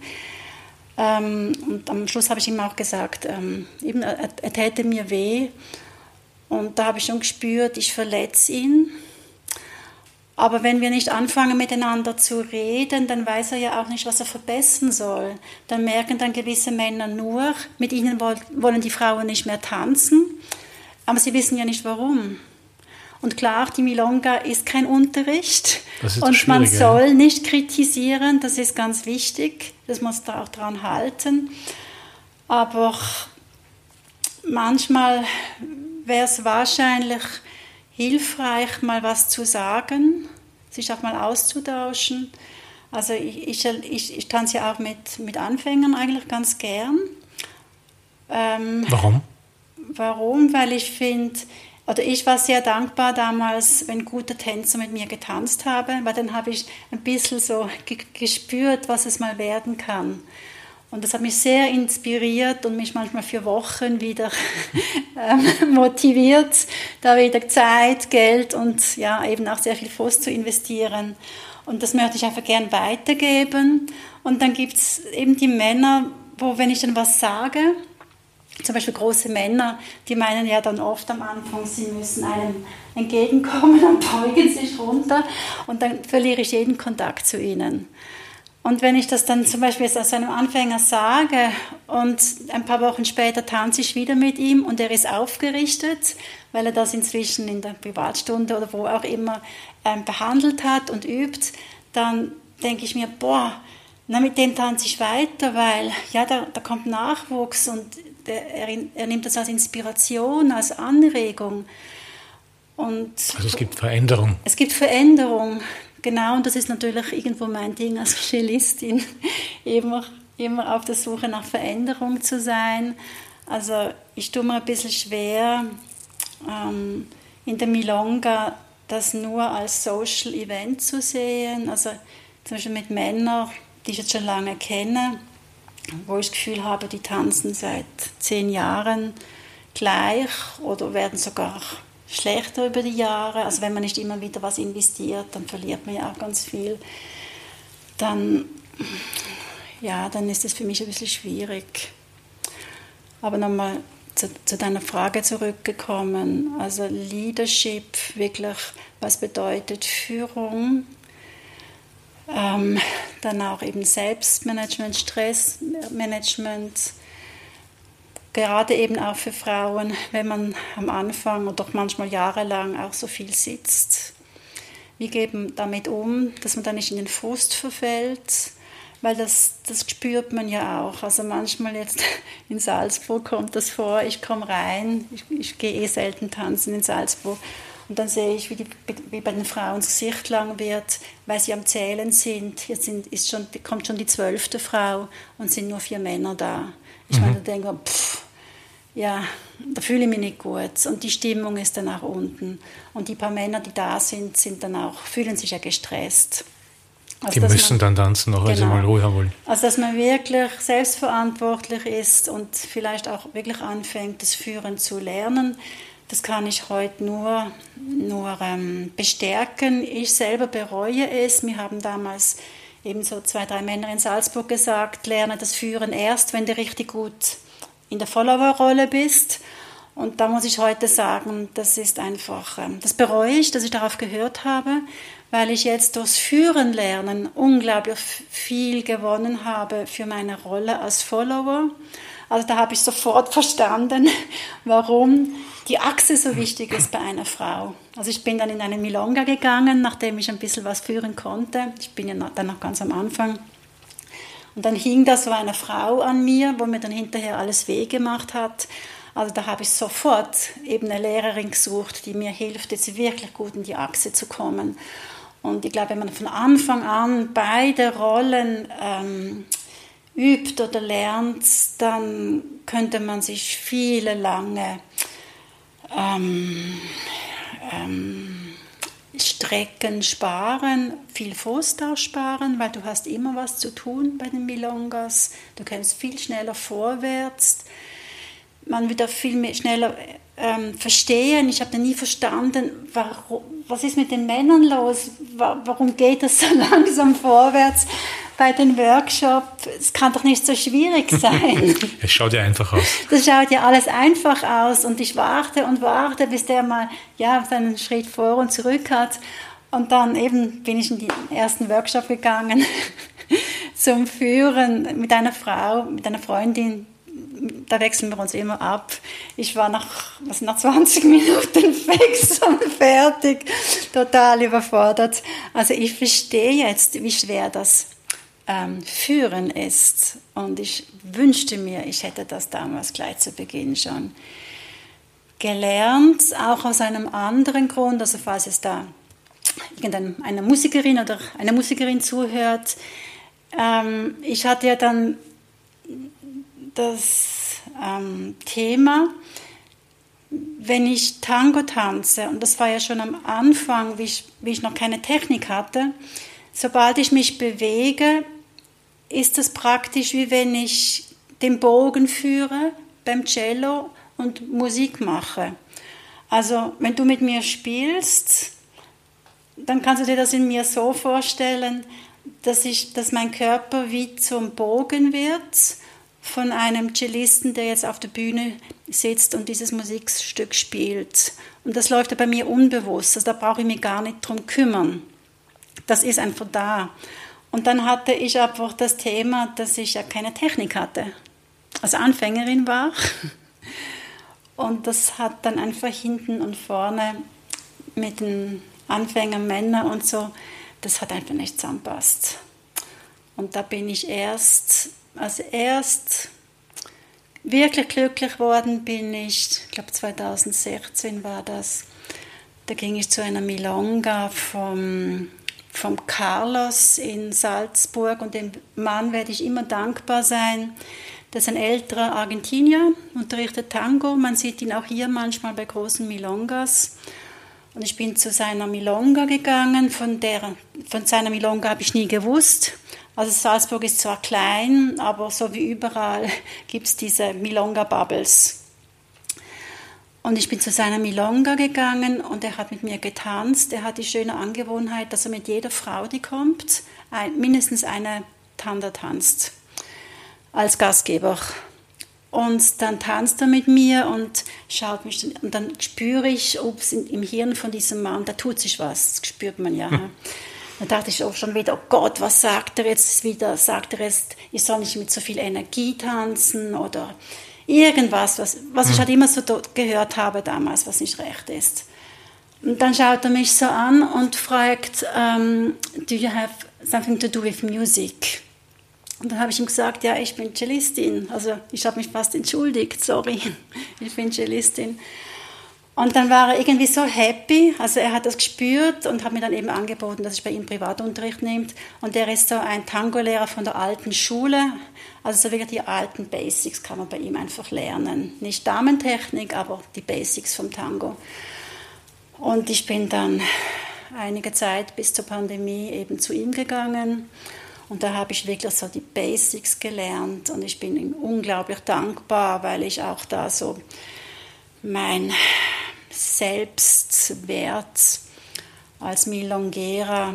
Und am Schluss habe ich ihm auch gesagt, eben, er täte mir weh. Und da habe ich schon gespürt, ich verletze ihn. Aber wenn wir nicht anfangen, miteinander zu reden, dann weiß er ja auch nicht, was er verbessern soll. Dann merken dann gewisse Männer nur, mit ihnen wollen die Frauen nicht mehr tanzen, aber sie wissen ja nicht, warum. Und klar, die Milonga ist kein Unterricht und man soll nicht kritisieren, das ist ganz wichtig, das muss da auch dran halten. Aber manchmal wäre es wahrscheinlich hilfreich, mal was zu sagen, sich auch mal auszutauschen. Also ich tanze ja auch mit Anfängern eigentlich ganz gern. Warum? Warum? Weil ich finde, oder ich war sehr dankbar damals, wenn gute Tänzer mit mir getanzt haben, weil dann habe ich ein bisschen so gespürt, was es mal werden kann. Und das hat mich sehr inspiriert und mich manchmal für Wochen wieder motiviert, da wieder Zeit, Geld und ja, eben auch sehr viel Frust zu investieren. Und das möchte ich einfach gern weitergeben. Und dann gibt es eben die Männer, wo, wenn ich dann was sage, zum Beispiel große Männer, die meinen ja dann oft am Anfang, sie müssen einem entgegenkommen und beugen sich runter und dann verliere ich jeden Kontakt zu ihnen. Und wenn ich das dann zum Beispiel jetzt als einem Anfänger sage und ein paar Wochen später tanze ich wieder mit ihm und er ist aufgerichtet, weil er das inzwischen in der Privatstunde oder wo auch immer behandelt hat und übt, dann denke ich mir, mit dem tanze ich weiter, weil ja, da kommt Nachwuchs und er nimmt das als Inspiration, als Anregung. Und also es gibt Veränderung. Es gibt Veränderung. Genau, und das ist natürlich irgendwo mein Ding als Cellistin, immer auf der Suche nach Veränderung zu sein. Also ich tue mir ein bisschen schwer, in der Milonga das nur als Social Event zu sehen. Also zum Beispiel mit Männern, die ich jetzt schon lange kenne, wo ich das Gefühl habe, die tanzen seit 10 Jahren gleich oder werden sogar schlechter über die Jahre. Also wenn man nicht immer wieder was investiert, dann verliert man ja auch ganz viel. Dann ist es für mich ein bisschen schwierig. Aber nochmal zu deiner Frage zurückgekommen. Also Leadership, wirklich, was bedeutet Führung? Dann auch eben Selbstmanagement, Stressmanagement, gerade eben auch für Frauen, wenn man am Anfang oder doch manchmal jahrelang auch so viel sitzt. Wie gehen wir damit um, dass man da nicht in den Frust verfällt? weil das spürt man ja auch. Also manchmal jetzt in Salzburg kommt das vor, ich komme rein, ich gehe selten tanzen in Salzburg und dann sehe ich, wie bei den Frauen das Gesicht lang wird, weil sie am Zählen sind. Jetzt kommt schon die 12. Frau und sind nur 4 Männer da. Ich meine, da denke ich, ja, da fühle ich mich nicht gut und die Stimmung ist dann auch unten. Und die paar Männer, die da sind dann auch, fühlen sich ja gestresst. Also, die müssen dann tanzen, auch weil sie mal Ruhe haben wollen. Also dass man wirklich selbstverantwortlich ist und vielleicht auch wirklich anfängt, das Führen zu lernen, das kann ich heute nur bestärken. Ich selber bereue es. Wir haben damals eben so 2, 3 Männer in Salzburg gesagt, lerne das Führen erst, wenn du richtig gut in der Follower-Rolle bist. Und da muss ich heute sagen, das ist einfach, das bereue ich, dass ich darauf gehört habe, weil ich jetzt durchs Führen lernen unglaublich viel gewonnen habe für meine Rolle als Follower. Also da habe ich sofort verstanden, warum die Achse so wichtig ist bei einer Frau. Also ich bin dann in eine Milonga gegangen, nachdem ich ein bisschen was führen konnte. Ich bin ja dann noch ganz am Anfang. Und dann hing da so eine Frau an mir, wo mir dann hinterher alles weh gemacht hat. Also da habe ich sofort eben eine Lehrerin gesucht, die mir hilft, jetzt wirklich gut in die Achse zu kommen. Und ich glaube, wenn man von Anfang an beide Rollen übt oder lernt, dann könnte man sich viele lange Strecken sparen, viel Frust auch sparen, weil du hast immer was zu tun bei den Milongas. Du kommst viel schneller vorwärts. Man wird auch viel schneller verstehen. Ich habe da nie verstanden, was ist mit den Männern los? Warum geht das so langsam vorwärts bei den Workshops? Es kann doch nicht so schwierig sein. Es schaut ja einfach aus. Das schaut ja alles einfach aus und ich warte und warte, bis der mal seinen Schritt vor und zurück hat. Und dann eben bin ich in den ersten Workshop gegangen zum Führen mit einer Frau, mit einer Freundin. Da wechseln wir uns immer ab. Ich war nach 20 Minuten fix und fertig, total überfordert. Also ich verstehe jetzt, wie schwer das Führen ist. Und ich wünschte mir, ich hätte das damals gleich zu Beginn schon gelernt, auch aus einem anderen Grund. Also falls es da irgendeine Musikerin oder eine Musikerin zuhört. Ich hatte ja dann das Thema, wenn ich Tango tanze, und das war ja schon am Anfang, wie ich noch keine Technik hatte, sobald ich mich bewege, ist das praktisch, wie wenn ich den Bogen führe beim Cello und Musik mache. Also wenn du mit mir spielst, dann kannst du dir das in mir so vorstellen, dass mein Körper wie zum Bogen wird von einem Cellisten, der jetzt auf der Bühne sitzt und dieses Musikstück spielt. Und das läuft ja bei mir unbewusst, also da brauche ich mich gar nicht drum kümmern. Das ist einfach da. Und dann hatte ich einfach das Thema, dass ich ja keine Technik hatte. Also Anfängerin war. Und das hat dann einfach hinten und vorne mit den Anfängermännern und so, das hat einfach nicht zusammenpasst. Und da bin ich erst wirklich glücklich worden bin ich glaube 2016 war das. Da ging ich zu einer Milonga vom Carlos in Salzburg und dem Mann werde ich immer dankbar sein. Das ist ein älterer Argentinier, unterrichtet Tango. Man sieht ihn auch hier manchmal bei großen Milongas. Und ich bin zu seiner Milonga gegangen. Von seiner Milonga habe ich nie gewusst. Also Salzburg ist zwar klein, aber so wie überall gibt es diese Milonga-Bubbles. Und ich bin zu seiner Milonga gegangen und er hat mit mir getanzt. Er hat die schöne Angewohnheit, dass er mit jeder Frau, die kommt, mindestens eine Tanda tanzt als Gastgeber. Und dann tanzt er mit mir und schaut mich, und dann spüre ich, ob es im Hirn von diesem Mann, da tut sich was, das spürt man ja. Dann dachte ich auch schon wieder, oh Gott, was sagt er jetzt wieder? Sagt er jetzt, ich soll nicht mit so viel Energie tanzen oder irgendwas, was ich halt immer so gehört habe damals, was nicht recht ist. Und dann schaut er mich so an und fragt, do you have something to do with music? Und dann habe ich ihm gesagt, ja, ich bin Cellistin. Also ich habe mich fast entschuldigt, sorry, ich bin Cellistin. Und dann war er irgendwie so happy, also er hat das gespürt und hat mir dann eben angeboten, dass ich bei ihm Privatunterricht nehme. Und der ist so ein Tango-Lehrer von der alten Schule, also so wirklich die alten Basics kann man bei ihm einfach lernen. Nicht Damentechnik, aber die Basics vom Tango. Und ich bin dann einige Zeit bis zur Pandemie eben zu ihm gegangen. Und da habe ich wirklich so die Basics gelernt und ich bin ihm unglaublich dankbar, weil ich auch da so mein Selbstwert als Milonguera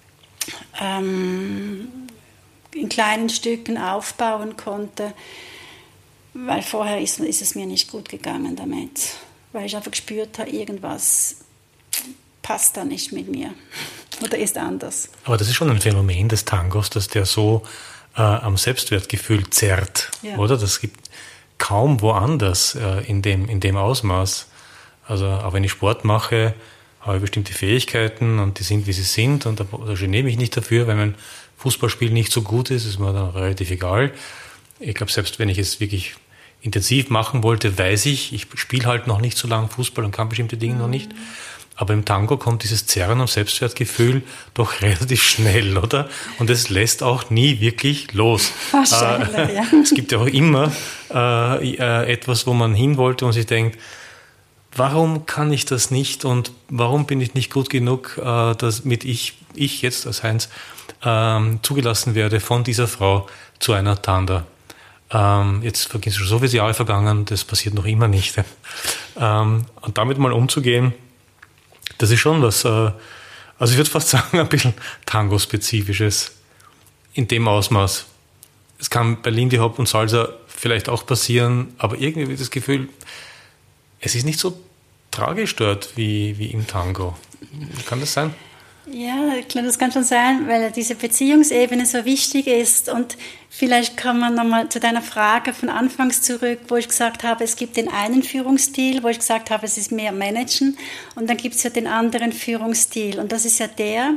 in kleinen Stücken aufbauen konnte, weil vorher ist es mir nicht gut gegangen damit, weil ich einfach gespürt habe, irgendwas passt da nicht mit mir oder ist anders. Aber das ist schon ein Phänomen des Tangos, dass der so am Selbstwertgefühl zerrt, ja. Oder? Das gibt kaum woanders in dem Ausmaß. Also auch wenn ich Sport mache, habe ich bestimmte Fähigkeiten und die sind, wie sie sind und da geniere ich mich nicht dafür. Wenn mein Fußballspiel nicht so gut ist, ist mir dann relativ egal. Ich glaube, selbst wenn ich es wirklich intensiv machen wollte, weiß ich spiele halt noch nicht so lange Fußball und kann bestimmte Dinge noch nicht. Aber im Tango kommt dieses Zerren am Selbstwertgefühl doch relativ schnell, oder? Und es lässt auch nie wirklich los. Wahrscheinlich, ja. Es gibt ja auch immer etwas, wo man hin wollte und sich denkt, warum kann ich das nicht und warum bin ich nicht gut genug, damit ich jetzt als Heinz zugelassen werde von dieser Frau zu einer Tanda. Jetzt sind schon so viele Jahre vergangen, das passiert noch immer nicht. Und damit mal umzugehen, das ist schon was, also ich würde fast sagen, ein bisschen Tango-spezifisches in dem Ausmaß. Es kann bei Lindy Hop und Salsa vielleicht auch passieren, aber irgendwie habe ich das Gefühl, es ist nicht so tragisch dort wie im Tango. Kann das sein? Ja, klar, das kann schon sein, weil diese Beziehungsebene so wichtig ist. Und vielleicht kann man nochmal zu deiner Frage von Anfangs zurück, wo ich gesagt habe, es gibt den einen Führungsstil, wo ich gesagt habe, es ist mehr Managen. Und dann gibt es ja den anderen Führungsstil. Und das ist ja der,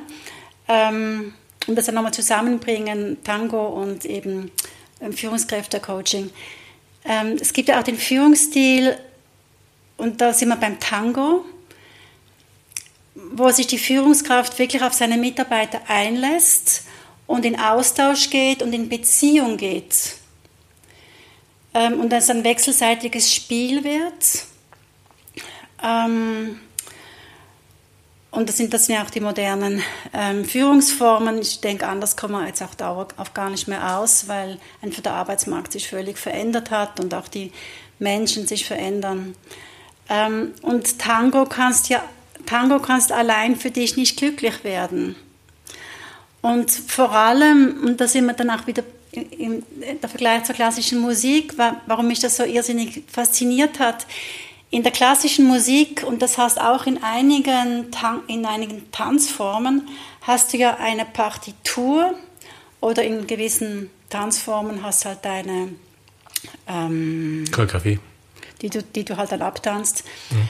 um das ja nochmal zusammenbringen, Tango und eben Führungskräfte-Coaching. Es gibt ja auch den Führungsstil, und da sind wir beim Tango, wo sich die Führungskraft wirklich auf seine Mitarbeiter einlässt und in Austausch geht und in Beziehung geht. Und dass ein wechselseitiges Spiel wird. Und das sind ja auch die modernen Führungsformen. Ich denke, anders kommen wir jetzt auch dauerhaft gar nicht mehr aus, weil einfach der Arbeitsmarkt sich völlig verändert hat und auch die Menschen sich verändern. Und Tango kannst allein für dich nicht glücklich werden. Und vor allem, und da sind wir dann auch wieder im Vergleich zur klassischen Musik, warum mich das so irrsinnig fasziniert hat. In der klassischen Musik, und das heißt auch in einigen Tanzformen, hast du ja eine Partitur oder in gewissen Tanzformen hast halt deine Choreografie, die du halt dann abtanzt.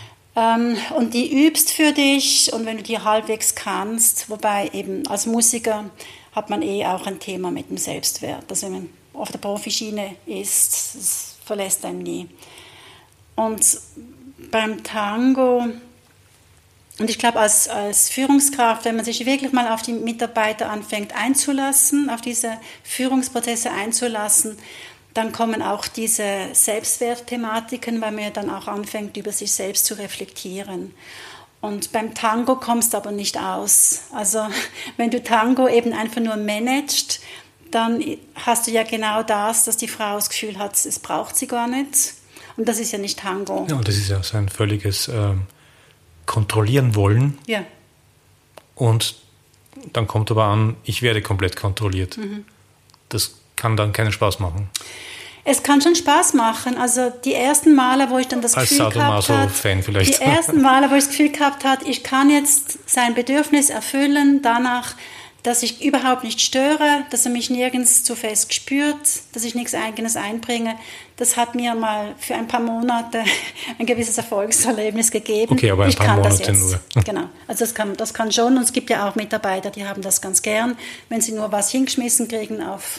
Und die übst für dich und wenn du die halbwegs kannst, wobei eben als Musiker hat man auch ein Thema mit dem Selbstwert. Also wenn man auf der Profischiene ist, das verlässt einen nie. Und beim Tango, und ich glaube als Führungskraft, wenn man sich wirklich mal auf die Mitarbeiter anfängt einzulassen, auf diese Führungsprozesse einzulassen, dann kommen auch diese Selbstwertthematiken, weil man ja dann auch anfängt, über sich selbst zu reflektieren. Und beim Tango kommst du aber nicht aus. Also wenn du Tango eben einfach nur managst, dann hast du ja genau das, dass die Frau das Gefühl hat, es braucht sie gar nicht. Und das ist ja nicht Tango. Ja, und das ist ja so ein völliges Kontrollieren wollen. Ja. Und dann kommt aber an, ich werde komplett kontrolliert. Das kann dann keinen Spaß machen. Es kann schon Spaß machen. Also die ersten Male, wo ich dann das Gefühl gehabt habe, vielleicht. Die ersten Male, wo ich das Gefühl gehabt habe, ich kann jetzt sein Bedürfnis erfüllen, danach, dass ich überhaupt nicht störe, dass er mich nirgends zu fest spürt, dass ich nichts Eigenes einbringe. Das hat mir mal für ein paar Monate ein gewisses Erfolgserlebnis gegeben. Okay, aber ein paar Monate nur. Genau, also das kann schon. Und es gibt ja auch Mitarbeiter, die haben das ganz gern, wenn sie nur was hingeschmissen kriegen auf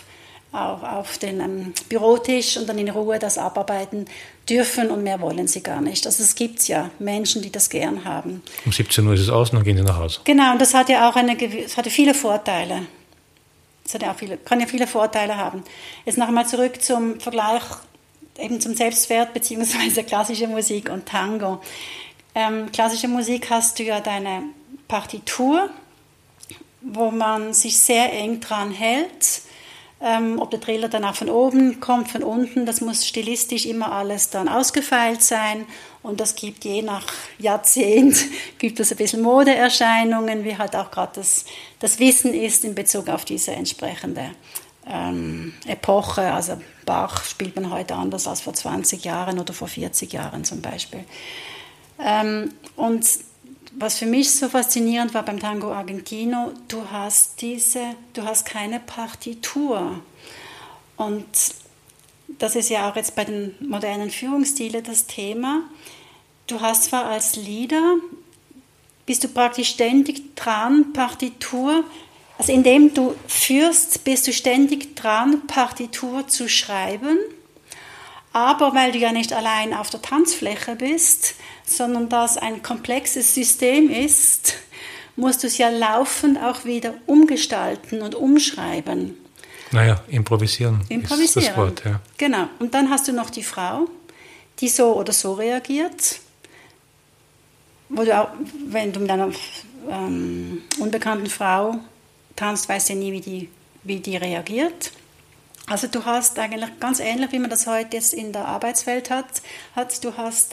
auch auf den Bürotisch und dann in Ruhe das abarbeiten dürfen und mehr wollen sie gar nicht. Also es gibt ja Menschen, die das gern haben. Um 17 Uhr ist es aus und dann gehen sie nach Hause. Genau, und das hat ja auch viele Vorteile. Kann ja viele Vorteile haben. Jetzt noch einmal zurück zum Vergleich eben zum Selbstwert beziehungsweise klassische Musik und Tango. Klassische Musik hast du ja deine Partitur, wo man sich sehr eng dran hält. Ob der Triller dann auch von oben kommt, von unten, das muss stilistisch immer alles dann ausgefeilt sein. Und das gibt je nach Jahrzehnt, gibt es ein bisschen Modeerscheinungen, wie halt auch gerade das Wissen ist in Bezug auf diese entsprechende Epoche. Also Bach spielt man heute anders als vor 20 Jahren oder vor 40 Jahren zum Beispiel. Und was für mich so faszinierend war beim Tango Argentino, du hast keine Partitur. Und das ist ja auch jetzt bei den modernen Führungsstilen das Thema. Du hast zwar als Leader, bist du praktisch ständig dran, Partitur, also indem du führst, bist du ständig dran, Partitur zu schreiben. Aber weil du ja nicht allein auf der Tanzfläche bist, sondern das ein komplexes System ist, musst du es ja laufend auch wieder umgestalten und umschreiben. Naja, improvisieren ist das Wort. Ja. Genau. Und dann hast du noch die Frau, die so oder so reagiert. Wo du auch, wenn du mit einer unbekannten Frau tanzt, weißt du ja nie, wie die reagiert. Also du hast eigentlich ganz ähnlich, wie man das heute jetzt in der Arbeitswelt hat. Du hast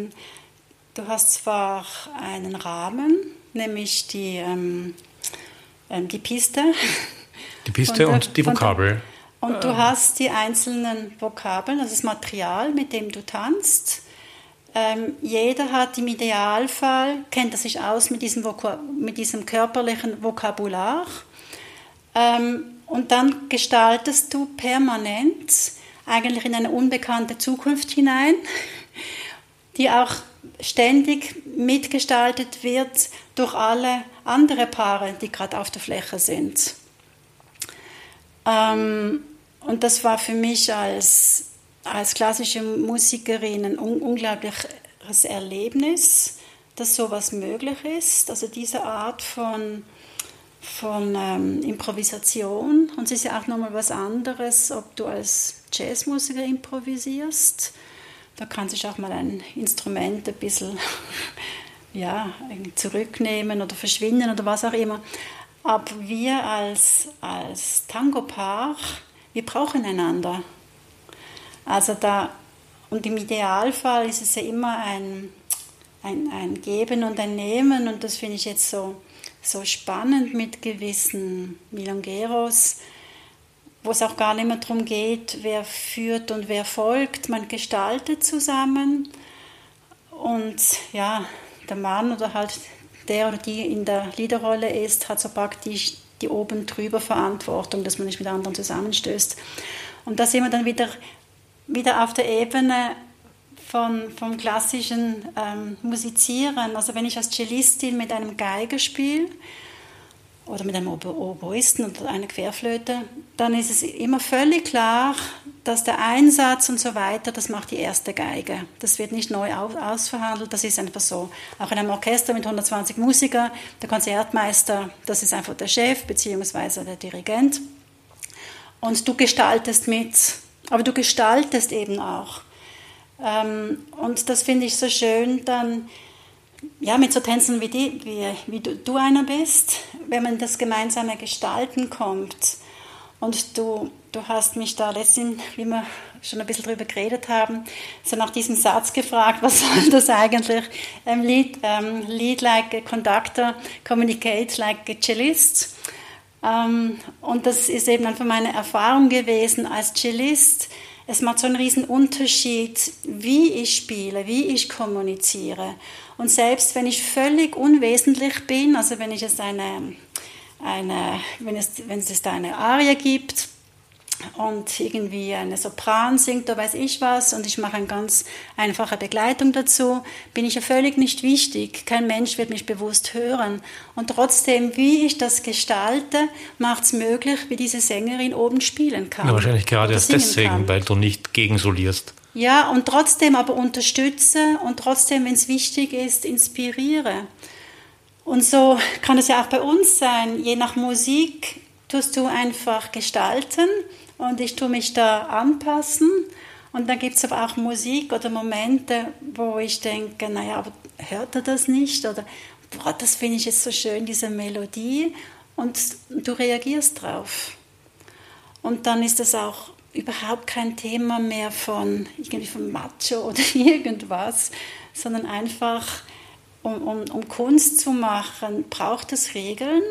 zwar einen Rahmen, nämlich die Piste. Die Piste und die Vokabel. Und du hast die einzelnen Vokabeln, also das Material, mit dem du tanzt. Jeder hat im Idealfall, kennt er sich aus mit diesem körperlichen Vokabular. Und dann gestaltest du permanent eigentlich in eine unbekannte Zukunft hinein, die auch ständig mitgestaltet wird durch alle andere Paare, die gerade auf der Fläche sind. Und das war für mich als klassische Musikerin ein unglaubliches Erlebnis, dass sowas möglich ist. Also diese Art von Improvisation. Und es ist ja auch nochmal was anderes, ob du als Jazzmusiker improvisierst. Da kann sich auch mal ein Instrument ein bisschen zurücknehmen oder verschwinden oder was auch immer. Aber wir als Tango-Paar, wir brauchen einander. Also und im Idealfall ist es ja immer ein Geben und ein Nehmen, und das finde ich jetzt so spannend mit gewissen Milongueros, wo es auch gar nicht mehr darum geht, wer führt und wer folgt. Man gestaltet zusammen und ja, der Mann oder halt der oder die in der Leaderrolle ist, hat so praktisch die oben drüber Verantwortung, dass man nicht mit anderen zusammenstößt. Und da sind wir dann wieder auf der Ebene vom klassischen Musizieren. Also wenn ich als Cellistin mit einem Geiger spiele oder mit einem Oboisten oder einer Querflöte, dann ist es immer völlig klar, dass der Einsatz und so weiter, das macht die erste Geige. Das wird nicht neu ausverhandelt, das ist einfach so. Auch in einem Orchester mit 120 Musikern, der Konzertmeister, das ist einfach der Chef bzw. der Dirigent. Und du gestaltest mit, aber du gestaltest eben auch. Und das finde ich so schön, dann ja, mit so Tänzen wie du einer bist, wenn man das gemeinsame Gestalten kommt. Und du hast mich da letztens, wie wir schon ein bisschen drüber geredet haben, so nach diesem Satz gefragt, was soll das eigentlich? Lead like a conductor, communicate like a cellist. Und das ist eben einfach meine Erfahrung gewesen als Cellist. Es macht so einen riesen Unterschied, wie ich spiele, wie ich kommuniziere. Und selbst wenn ich völlig unwesentlich bin, also wenn ich jetzt wenn es da eine Arie gibt und irgendwie eine Sopran singt oder weiß ich was und ich mache eine ganz einfache Begleitung dazu, bin ich ja völlig nicht wichtig. Kein Mensch wird mich bewusst hören. Und trotzdem, wie ich das gestalte, macht es möglich, wie diese Sängerin oben spielen kann. Ja, wahrscheinlich gerade erst deswegen, weil du nicht gegensolierst. Ja, und trotzdem aber unterstütze und trotzdem, wenn es wichtig ist, inspiriere. Und so kann es ja auch bei uns sein. Je nach Musik tust du einfach gestalten und ich tue mich da anpassen. Und dann gibt es aber auch Musik oder Momente, wo ich denke, naja, aber hört er das nicht? Oder, boah, das finde ich jetzt so schön, diese Melodie. Und du reagierst drauf. Und dann ist das auch überhaupt kein Thema mehr von Macho oder irgendwas, sondern einfach, um Kunst zu machen, braucht es Regeln.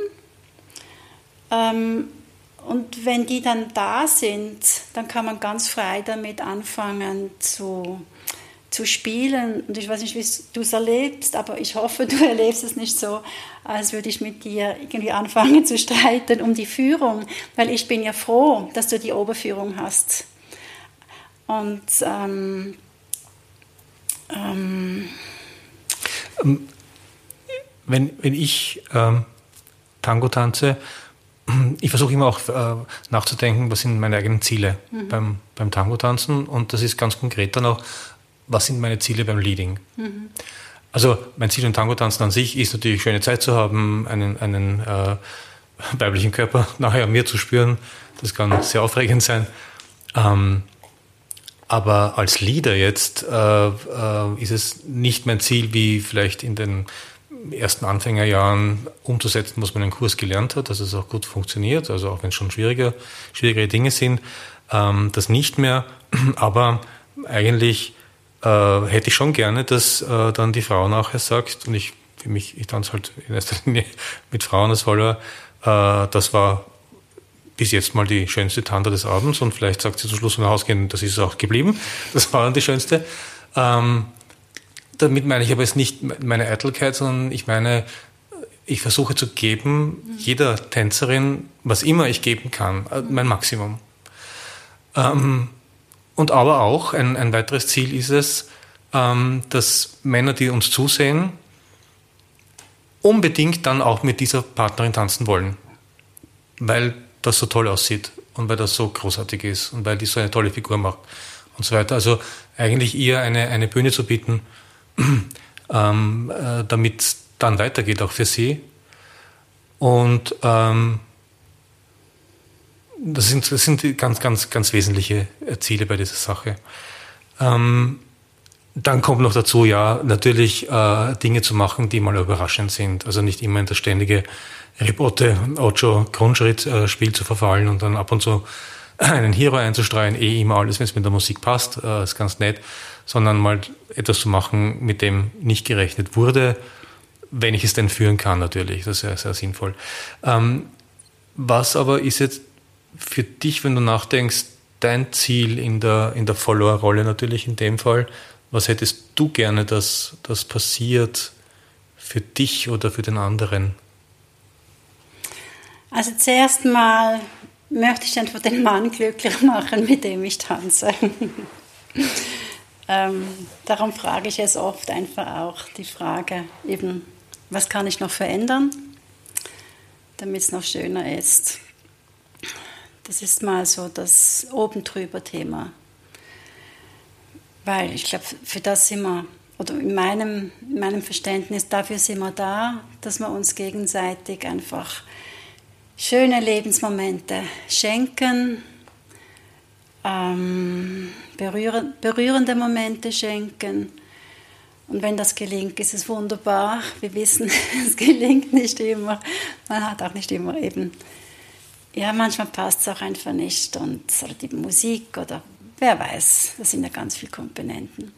Und wenn die dann da sind, dann kann man ganz frei damit anfangen zu spielen. Und ich weiß nicht, wie du es erlebst, aber ich hoffe, du erlebst es nicht so, als würde ich mit dir irgendwie anfangen zu streiten um die Führung, weil ich bin ja froh, dass du die Oberführung hast. Und wenn ich Tango tanze, ich versuche immer auch nachzudenken, was sind meine eigenen Ziele beim Tango-Tanzen, und das ist ganz konkret dann auch, was sind meine Ziele beim Leading. Also mein Ziel im Tango-Tanzen an sich ist natürlich, schöne Zeit zu haben, einen weiblichen Körper nachher an mir zu spüren, das kann sehr aufregend sein. Aber als Leader jetzt ist es nicht mein Ziel, wie vielleicht in den ersten Anfängerjahren umzusetzen, was man im Kurs gelernt hat, dass es auch gut funktioniert, also auch wenn es schon schwierigere Dinge sind, das nicht mehr, aber eigentlich hätte ich schon gerne, dass dann die Frau nachher sagt, und ich tanze halt in erster Linie mit Frauen als Follower, das war bis jetzt mal die schönste Tanda des Abends, und vielleicht sagt sie zum Schluss, wenn wir rausgehen, das ist auch geblieben, das war dann die schönste. Damit meine ich aber jetzt nicht meine Eitelkeit, sondern ich meine, ich versuche zu geben, jeder Tänzerin, was immer ich geben kann, mein Maximum. Und aber auch, ein weiteres Ziel ist es, dass Männer, die uns zusehen, unbedingt dann auch mit dieser Partnerin tanzen wollen. Weil das so toll aussieht und weil das so großartig ist und weil die so eine tolle Figur macht und so weiter. Also eigentlich ihr eine Bühne zu bieten, damit es dann weitergeht, auch für sie. Und das sind die ganz, ganz, ganz wesentliche Ziele bei dieser Sache. Dann kommt noch dazu, ja, natürlich Dinge zu machen, die mal überraschend sind. Also nicht immer in das ständige Ribote, Ocho, Grundschritt-Spiel zu verfallen und dann ab und zu einen Hero einzustreuen, immer alles, wenn es mit der Musik passt, ist ganz nett, sondern mal etwas zu machen, mit dem nicht gerechnet wurde, wenn ich es denn führen kann natürlich, das ist ja sehr sinnvoll. Was aber ist jetzt für dich, wenn du nachdenkst, dein Ziel in der Follower-Rolle natürlich in dem Fall, was hättest du gerne, dass das passiert für dich oder für den anderen? Also zuerst mal möchte ich einfach den Mann glücklich machen, mit dem ich tanze. Darum frage ich es oft einfach auch die Frage, eben, was kann ich noch verändern, damit es noch schöner ist. Das ist mal so das oben drüber Thema. Weil ich glaube, für das sind wir, oder in meinem Verständnis, dafür sind wir da, dass wir uns gegenseitig einfach schöne Lebensmomente schenken, berührende Momente schenken. Und wenn das gelingt, ist es wunderbar. Wir wissen, es gelingt nicht immer. Man hat auch nicht immer eben, ja, manchmal passt es auch einfach nicht. Oder die Musik oder wer weiß, das sind ja ganz viele Komponenten.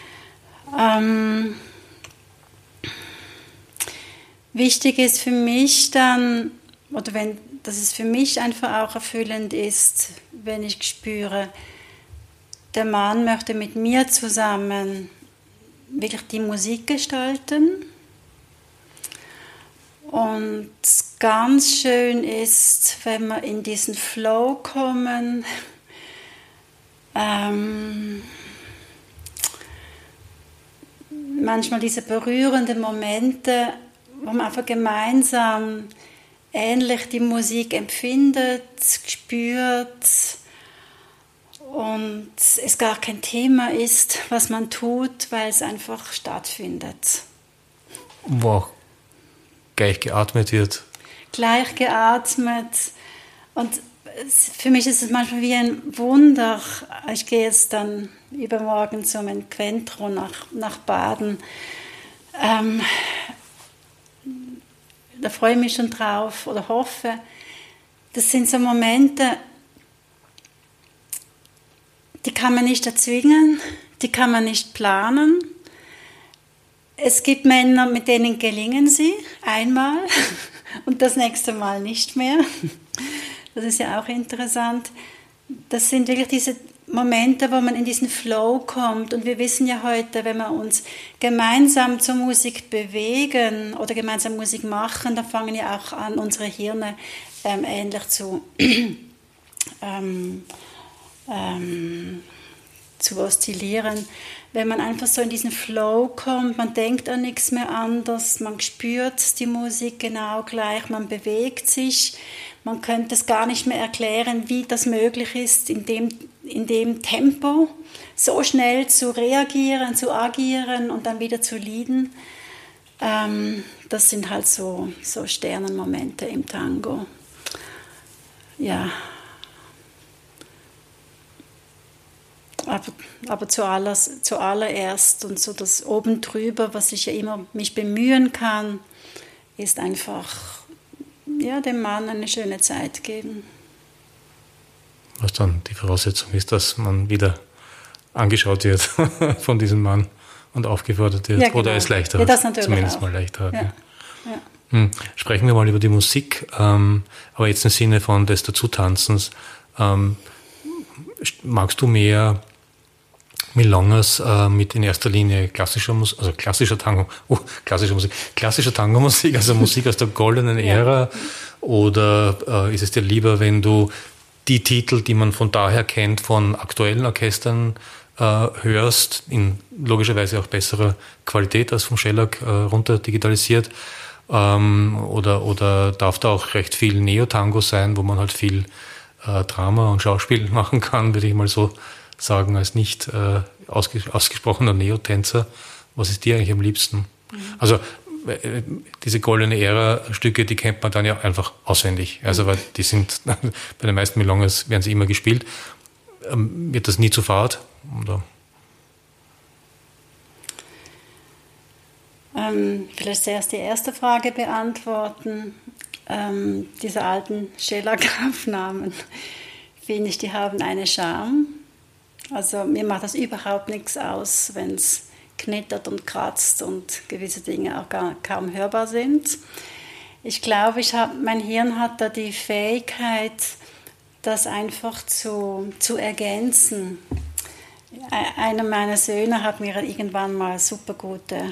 Wichtig ist für mich dann, oder dass es für mich einfach auch erfüllend ist, wenn ich spüre, der Mann möchte mit mir zusammen wirklich die Musik gestalten Und ganz schön ist, wenn wir in diesen Flow kommen, manchmal diese berührenden Momente, wo man einfach gemeinsam ähnlich die Musik empfindet, spürt und es gar kein Thema ist, was man tut, weil es einfach stattfindet. Wo gleich geatmet wird. Gleich geatmet. Und für mich ist es manchmal wie ein Wunder. Ich gehe jetzt dann übermorgen zum Encuentro nach Baden. Da freue ich mich schon drauf oder hoffe. Das sind so Momente, die kann man nicht erzwingen, die kann man nicht planen. Es gibt Männer, mit denen gelingen sie einmal und das nächste Mal nicht mehr. Das ist ja auch interessant. Das sind wirklich diese Momente, wo man in diesen Flow kommt. Und wir wissen ja heute, wenn wir uns gemeinsam zur Musik bewegen oder gemeinsam Musik machen, dann fangen ja auch an, unsere Hirne ähnlich zu oszillieren. Wenn man einfach so in diesen Flow kommt, man denkt an nichts mehr anders, man spürt die Musik genau gleich, man bewegt sich, man könnte es gar nicht mehr erklären, wie das möglich ist, in dem Tempo so schnell zu reagieren, zu agieren und dann wieder zu leaden. Das sind halt so Sternenmomente im Tango. Ja. Aber zuallererst und so das oben drüber, was ich ja immer mich bemühen kann, ist einfach dem Mann eine schöne Zeit geben. Was dann die Voraussetzung ist, dass man wieder angeschaut wird von diesem Mann und aufgefordert wird. Ja, genau. Oder es leichter hat. Das natürlich zumindest auch. Mal leichter hat. Ja. Ja. Sprechen wir mal über die Musik, aber jetzt im Sinne von des Dazutanzens. Magst du mehr Milongas mit in erster Linie klassischer Tango-Musik, also Musik aus der goldenen Ära, oder ist es dir lieber, wenn du die Titel, die man von daher kennt, von aktuellen Orchestern hörst, in logischerweise auch besserer Qualität als vom Shellac runter digitalisiert, oder darf da auch recht viel Neo-Tango sein, wo man halt viel Drama und Schauspiel machen kann, würde ich mal so sagen, als nicht ausgesprochener Neotänzer. Was ist dir eigentlich am liebsten? Also diese goldene Ära-Stücke, die kennt man dann ja einfach auswendig. Also weil die sind, bei den meisten Milongas werden sie immer gespielt. Wird das nie zu fad? Oder? Vielleicht zuerst die erste Frage beantworten. Diese alten Shellac-Aufnahmen, finde ich, die haben eine Charme. Also mir macht das überhaupt nichts aus, wenn es knittert und kratzt und gewisse Dinge auch kaum hörbar sind. Ich glaube, mein Hirn hat da die Fähigkeit, das einfach zu ergänzen. Einer meiner Söhne hat mir irgendwann mal super gute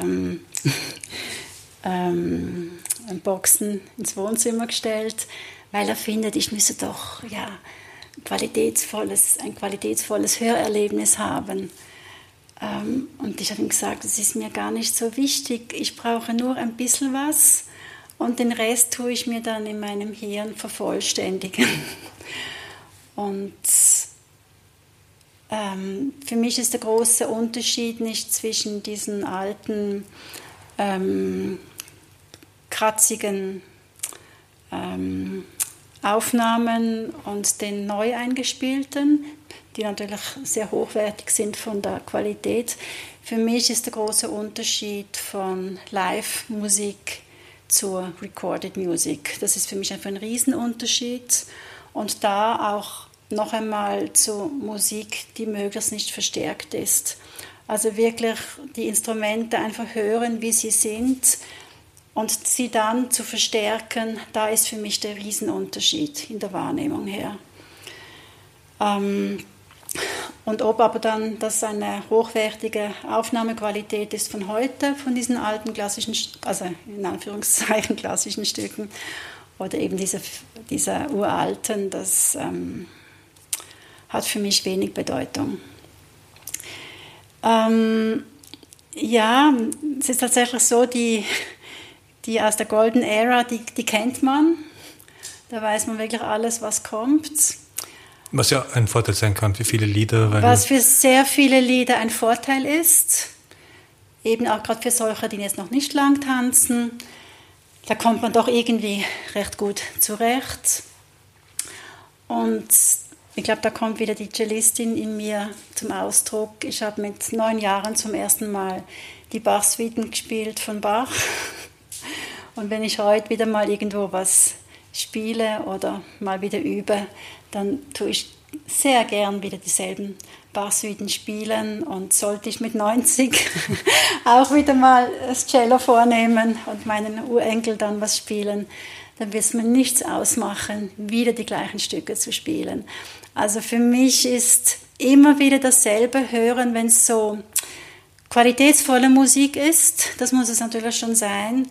Boxen ins Wohnzimmer gestellt, weil er findet, ich müsse doch ein qualitätsvolles Hörerlebnis haben. Und ich habe ihm gesagt, das ist mir gar nicht so wichtig. Ich brauche nur ein bisschen was und den Rest tue ich mir dann in meinem Hirn vervollständigen. Und für mich ist der große Unterschied nicht zwischen diesen alten, kratzigen Aufnahmen und den neu eingespielten, die natürlich sehr hochwertig sind von der Qualität. Für mich ist der große Unterschied von Live-Musik zur Recorded Music. Das ist für mich einfach ein Riesenunterschied. Und da auch noch einmal zu Musik, die möglichst nicht verstärkt ist. Also wirklich die Instrumente einfach hören, wie sie sind, und sie dann zu verstärken, da ist für mich der Riesenunterschied in der Wahrnehmung her. Und ob aber dann das eine hochwertige Aufnahmequalität ist von heute, von diesen alten klassischen, also in Anführungszeichen klassischen Stücken, oder eben diese uralten, das hat für mich wenig Bedeutung. Ja, es ist tatsächlich so, die aus der Golden Era, die kennt man. Da weiß man wirklich alles, was kommt. Was ja ein Vorteil sein kann für viele Lieder. Was für sehr viele Lieder ein Vorteil ist. Eben auch gerade für solche, die jetzt noch nicht lang tanzen. Da kommt man doch irgendwie recht gut zurecht. Und ich glaube, da kommt wieder die Cellistin in mir zum Ausdruck. Ich habe mit 9 Jahren zum ersten Mal die Bach-Suiten gespielt von Bach. Und wenn ich heute wieder mal irgendwo was spiele oder mal wieder übe, dann tue ich sehr gern wieder dieselben Bach-Suiten spielen. Und sollte ich mit 90 auch wieder mal das Cello vornehmen und meinen Urenkel dann was spielen, dann wird es mir nichts ausmachen, wieder die gleichen Stücke zu spielen. Also für mich ist immer wieder dasselbe hören, wenn es so qualitätsvolle Musik ist, das muss es natürlich schon sein,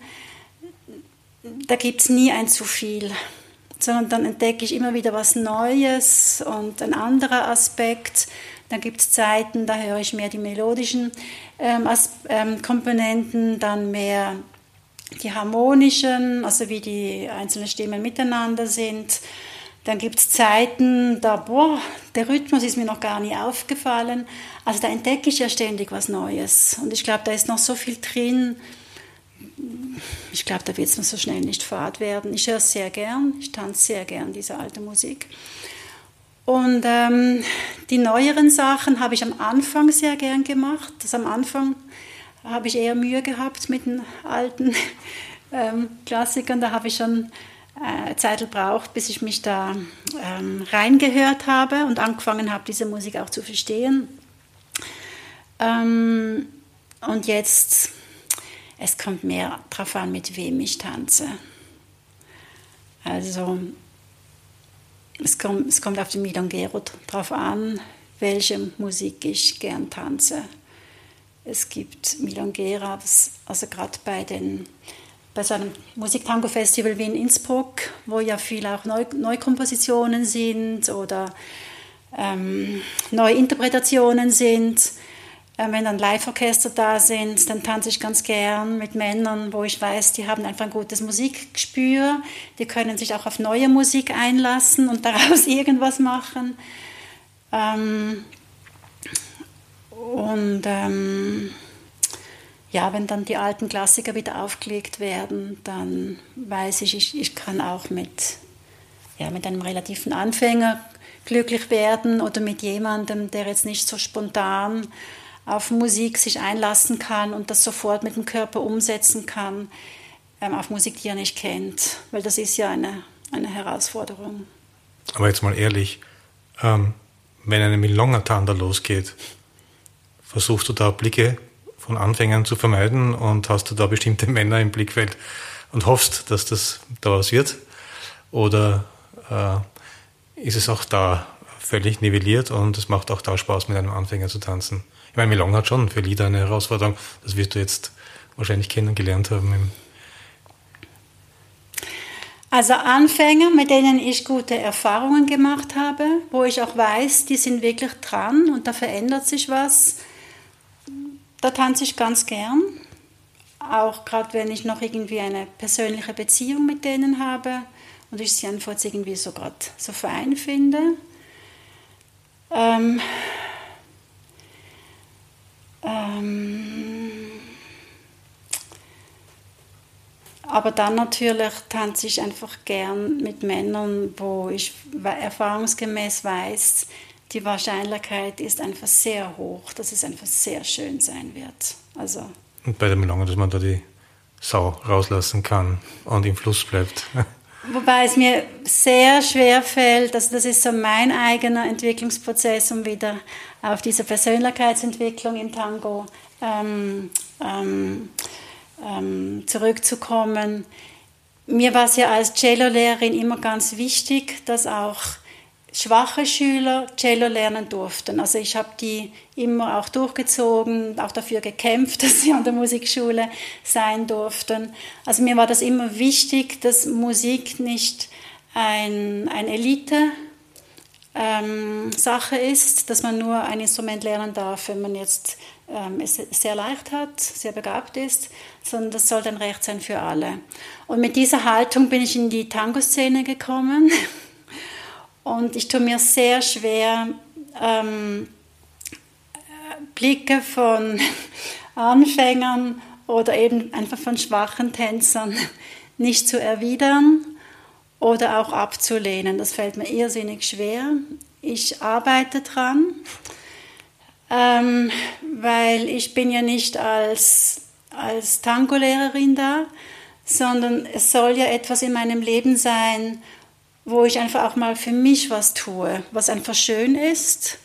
da gibt es nie ein zu viel, sondern dann entdecke ich immer wieder was Neues und ein anderer Aspekt. Dann gibt es Zeiten, da höre ich mehr die melodischen Komponenten, dann mehr die harmonischen, also wie die einzelnen Stimmen miteinander sind. Dann gibt es Zeiten, da, der Rhythmus ist mir noch gar nie aufgefallen. Also da entdecke ich ja ständig was Neues. Und ich glaube, da ist noch so viel drin. Ich glaube, da wird es mir so schnell nicht fad werden. Ich höre es sehr gern, ich tanze sehr gern diese alte Musik. Und die neueren Sachen habe ich am Anfang sehr gern gemacht. Am Anfang habe ich eher Mühe gehabt mit den alten Klassikern. Da habe ich schon eine Zeit gebraucht, bis ich mich da reingehört habe und angefangen habe, diese Musik auch zu verstehen. Und jetzt, es kommt mehr darauf an, mit wem ich tanze. Also es kommt auf die Milonguero drauf an, welche Musik ich gern tanze. Es gibt Milongueras, also gerade bei so einem Musik-Tango-Festival wie in Innsbruck, wo ja viel auch Neukompositionen sind oder Neuinterpretationen sind. Wenn dann Live-Orchester da sind, dann tanze ich ganz gern mit Männern, wo ich weiß, die haben einfach ein gutes Musikgespür, die können sich auch auf neue Musik einlassen und daraus irgendwas machen. Ja, wenn dann die alten Klassiker wieder aufgelegt werden, dann weiß ich kann auch mit einem relativen Anfänger glücklich werden oder mit jemandem, der jetzt nicht so spontan auf Musik sich einlassen kann und das sofort mit dem Körper umsetzen kann, auf Musik, die er nicht kennt. Weil das ist ja eine Herausforderung. Aber jetzt mal ehrlich, wenn eine Milonga-Tanda losgeht, versuchst du da Blicke von Anfängern zu vermeiden und hast du da bestimmte Männer im Blickfeld und hoffst, dass das da was wird? Oder ist es auch da völlig nivelliert und es macht auch da Spaß, mit einem Anfänger zu tanzen? Ich meine, Milonga hat schon für Lieder eine Herausforderung, das wirst du jetzt wahrscheinlich kennengelernt haben. Also Anfänger, mit denen ich gute Erfahrungen gemacht habe, wo ich auch weiß, die sind wirklich dran und da verändert sich was, da tanze ich ganz gern. Auch gerade wenn ich noch irgendwie eine persönliche Beziehung mit denen habe und ich sie einfach jetzt irgendwie so gerade so fein finde. Aber dann natürlich tanze ich einfach gern mit Männern, wo ich erfahrungsgemäß weiß, die Wahrscheinlichkeit ist einfach sehr hoch, dass es einfach sehr schön sein wird. Also. Und bei der Milonga, dass man da die Sau rauslassen kann und im Fluss bleibt. Wobei es mir sehr schwer fällt, also das ist so mein eigener Entwicklungsprozess, um wieder auf diese Persönlichkeitsentwicklung im Tango zurückzukommen. Mir war es ja als Cello-Lehrerin immer ganz wichtig, dass auch schwache Schüler Cello lernen durften. Also ich habe die immer auch durchgezogen, auch dafür gekämpft, dass sie an der Musikschule sein durften. Also mir war das immer wichtig, dass Musik nicht ein Elite Sache ist, dass man nur ein Instrument lernen darf, wenn man jetzt es sehr leicht hat, sehr begabt ist, sondern das soll ein Recht sein für alle. Und mit dieser Haltung bin ich in die Tango-Szene gekommen und ich tue mir sehr schwer, Blicke von Anfängern oder eben einfach von schwachen Tänzern nicht zu erwidern oder auch abzulehnen. Das fällt mir irrsinnig schwer. Ich arbeite dran, weil ich bin ja nicht als Tango-Lehrerin da, sondern es soll ja etwas in meinem Leben sein, wo ich einfach auch mal für mich was tue, was einfach schön ist.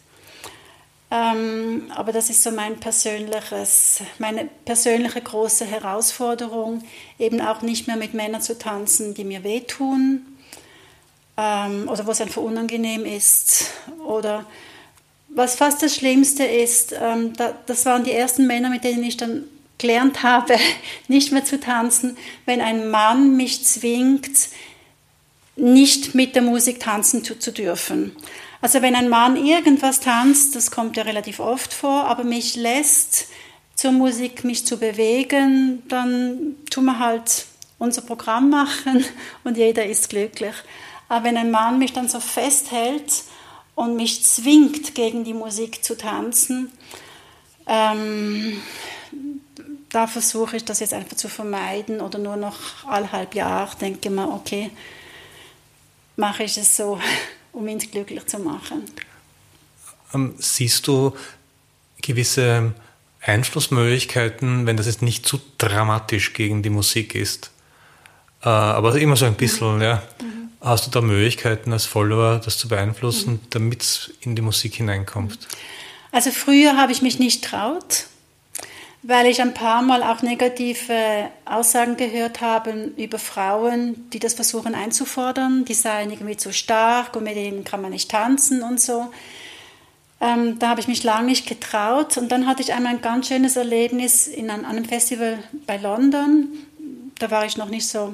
Aber das ist so meine persönliche große Herausforderung, eben auch nicht mehr mit Männern zu tanzen, die mir wehtun oder wo es einfach unangenehm ist. Oder was fast das Schlimmste ist, das waren die ersten Männer, mit denen ich dann gelernt habe, nicht mehr zu tanzen, wenn ein Mann mich zwingt, nicht mit der Musik tanzen zu dürfen. Also wenn ein Mann irgendwas tanzt, das kommt ja relativ oft vor, aber mich lässt zur Musik mich zu bewegen, dann tun wir halt unser Programm machen und jeder ist glücklich. Aber wenn ein Mann mich dann so festhält und mich zwingt, gegen die Musik zu tanzen, da versuche ich das jetzt einfach zu vermeiden oder nur noch alle halb Jahr denke ich mir, okay, mache ich es so, um ihn glücklich zu machen. Siehst du gewisse Einflussmöglichkeiten, wenn das jetzt nicht zu dramatisch gegen die Musik ist, aber immer so ein bisschen, ja? Hast du da Möglichkeiten als Follower, das zu beeinflussen, damit es in die Musik hineinkommt? Also früher habe ich mich nicht traut, weil ich ein paar Mal auch negative Aussagen gehört habe über Frauen, die das versuchen einzufordern. Die seien irgendwie zu stark und mit denen kann man nicht tanzen und so. Da habe ich mich lange nicht getraut. Und dann hatte ich einmal ein ganz schönes Erlebnis an einem Festival bei London. Da war ich noch nicht so,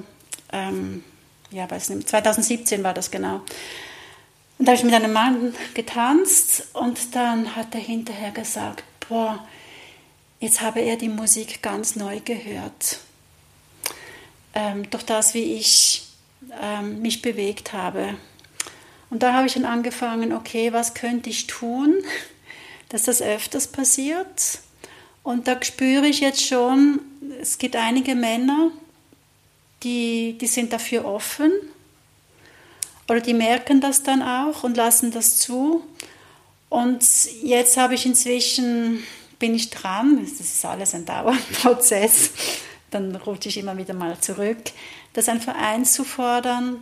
2017 war das genau. Und da habe ich mit einem Mann getanzt und dann hat er hinterher gesagt, boah, jetzt habe er die Musik ganz neu gehört. Durch das, wie ich mich bewegt habe. Und da habe ich dann angefangen, okay, was könnte ich tun, dass das öfters passiert? Und da spüre ich jetzt schon, es gibt einige Männer, die sind dafür offen oder die merken das dann auch und lassen das zu. Und jetzt bin ich dran, das ist alles ein Dauerprozess, dann rutsche ich immer wieder mal zurück, das einfach einzufordern,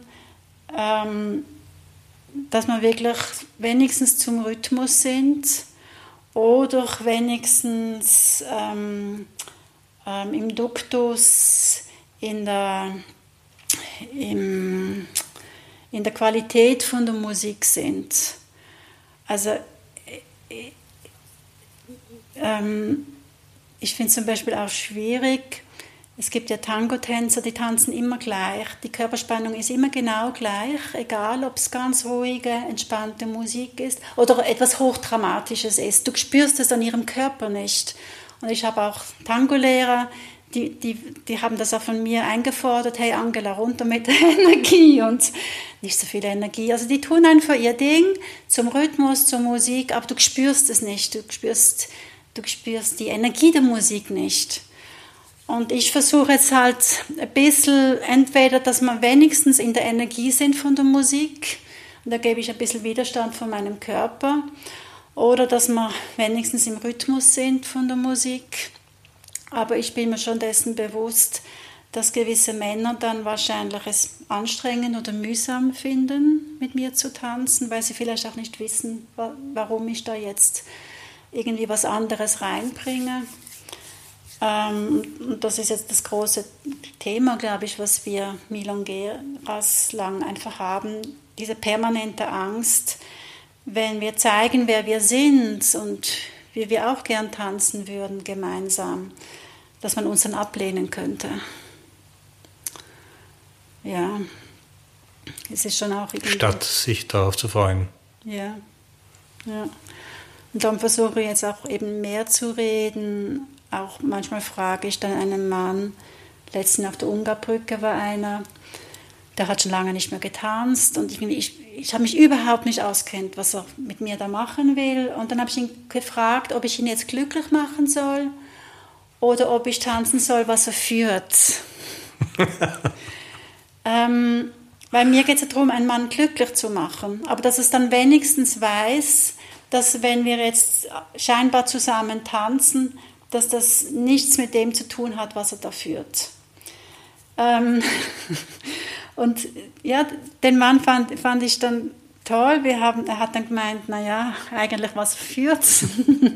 dass wir wirklich wenigstens zum Rhythmus sind oder wenigstens im Duktus, in der Qualität von der Musik sind. Also ich finde es zum Beispiel auch schwierig, es gibt ja Tango-Tänzer, die tanzen immer gleich, die Körperspannung ist immer genau gleich, egal ob es ganz ruhige, entspannte Musik ist oder etwas Hochdramatisches ist. Du spürst es an ihrem Körper nicht. Und ich habe auch Tango-Lehrer, die haben das auch von mir eingefordert, hey Angela, runter mit der Energie und nicht so viel Energie. Also die tun einfach ihr Ding zum Rhythmus, zur Musik, aber du spürst es nicht, du spürst die Energie der Musik nicht. Und ich versuche jetzt halt ein bisschen, entweder, dass wir wenigstens in der Energie sind von der Musik, und da gebe ich ein bisschen Widerstand von meinem Körper, oder dass wir wenigstens im Rhythmus sind von der Musik. Aber ich bin mir schon dessen bewusst, dass gewisse Männer dann wahrscheinlich es anstrengend oder mühsam finden, mit mir zu tanzen, weil sie vielleicht auch nicht wissen, warum ich da jetzt irgendwie was anderes reinbringe. Und das ist jetzt das große Thema, glaube ich, was wir Milongueras lang einfach haben. diese permanente Angst, wenn wir zeigen, wer wir sind und wie wir auch gern tanzen würden gemeinsam, dass man uns dann ablehnen könnte. Ja, es ist schon auch irgendwie... Statt sich darauf zu freuen. Ja, ja. Und dann versuche ich jetzt auch eben mehr zu reden. Auch manchmal frage ich dann einen Mann, letztens auf der Ungarbrücke war einer, der hat schon lange nicht mehr getanzt und ich habe mich überhaupt nicht auskennt, was er mit mir da machen will. Und dann habe ich ihn gefragt, ob ich ihn jetzt glücklich machen soll oder ob ich tanzen soll, was er führt. Weil mir geht es ja darum, einen Mann glücklich zu machen. Aber dass es dann wenigstens weiß, dass wenn wir jetzt scheinbar zusammen tanzen, dass das nichts mit dem zu tun hat, was er da führt. Und ja, den Mann fand ich dann toll. Er hat dann gemeint, naja, eigentlich was führt's.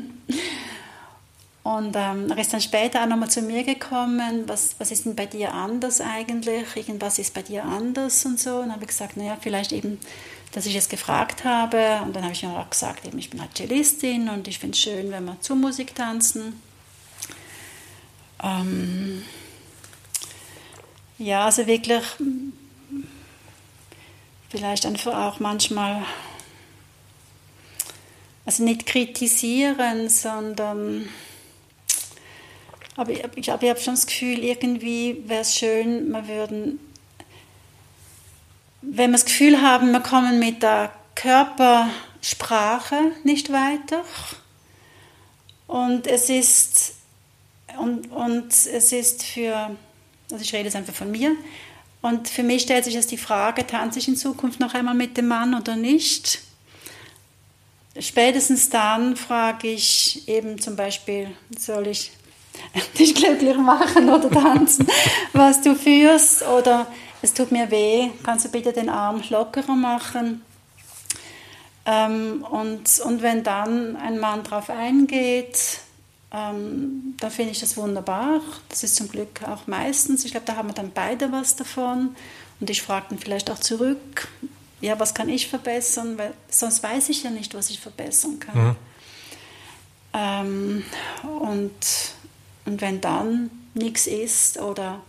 Und er ist dann später auch nochmal zu mir gekommen, was ist denn bei dir anders eigentlich? Irgendwas ist bei dir anders und so. Und dann habe ich gesagt, naja, vielleicht eben, dass ich es gefragt habe. Und dann habe ich ihm auch gesagt, eben, ich bin halt Cellistin und ich finde es schön, wenn wir zur Musik tanzen. Ja, also wirklich vielleicht einfach auch manchmal, also nicht kritisieren, sondern, aber ich habe schon das Gefühl, irgendwie wäre es schön, wenn wir das Gefühl haben, wir kommen mit der Körpersprache nicht weiter und es ist für, also ich rede jetzt einfach von mir, und für mich stellt sich jetzt die Frage, tanze ich in Zukunft noch einmal mit dem Mann oder nicht? Spätestens dann frage ich eben zum Beispiel, soll ich dich glücklich machen oder tanzen, was du führst, oder es tut mir weh, kannst du bitte den Arm lockerer machen? Und wenn dann ein Mann darauf eingeht, dann finde ich das wunderbar. Das ist zum Glück auch meistens. Ich glaube, da haben wir dann beide was davon. Und ich frage dann vielleicht auch zurück, ja, was kann ich verbessern? Weil sonst weiß ich ja nicht, was ich verbessern kann. Mhm. Und wenn dann nichts ist oder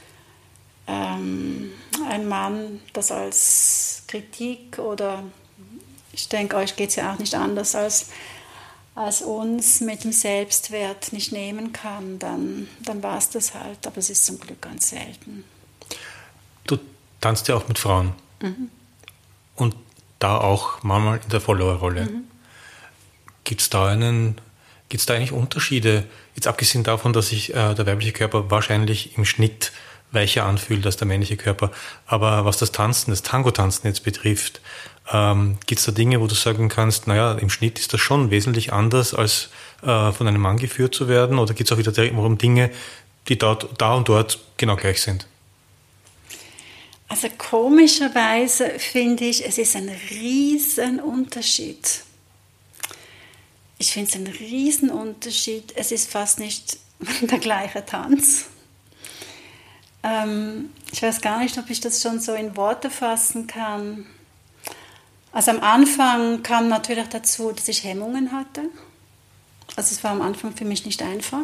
ein Mann das als Kritik oder ich denke, euch geht es ja auch nicht anders als uns mit dem Selbstwert nicht nehmen kann, dann war es das halt. Aber es ist zum Glück ganz selten. Du tanzt ja auch mit Frauen. Mhm. Und da auch manchmal in der Follower-Rolle. Mhm. Gibt es da eigentlich Unterschiede, jetzt abgesehen davon, dass sich der weibliche Körper wahrscheinlich im Schnitt weicher anfühlt als der männliche Körper, aber was das Tango-Tanzen jetzt betrifft, gibt es da Dinge, wo du sagen kannst, naja, im Schnitt ist das schon wesentlich anders, als von einem Mann geführt zu werden, oder geht es auch wieder darum Dinge, die da und dort genau gleich sind? Also komischerweise finde ich, es ist ein Riesenunterschied. Ich finde es ein Riesenunterschied. Es ist fast nicht der gleiche Tanz. Ich weiß gar nicht, ob ich das schon so in Worte fassen kann. Also am Anfang kam natürlich dazu, dass ich Hemmungen hatte. Also es war am Anfang für mich nicht einfach.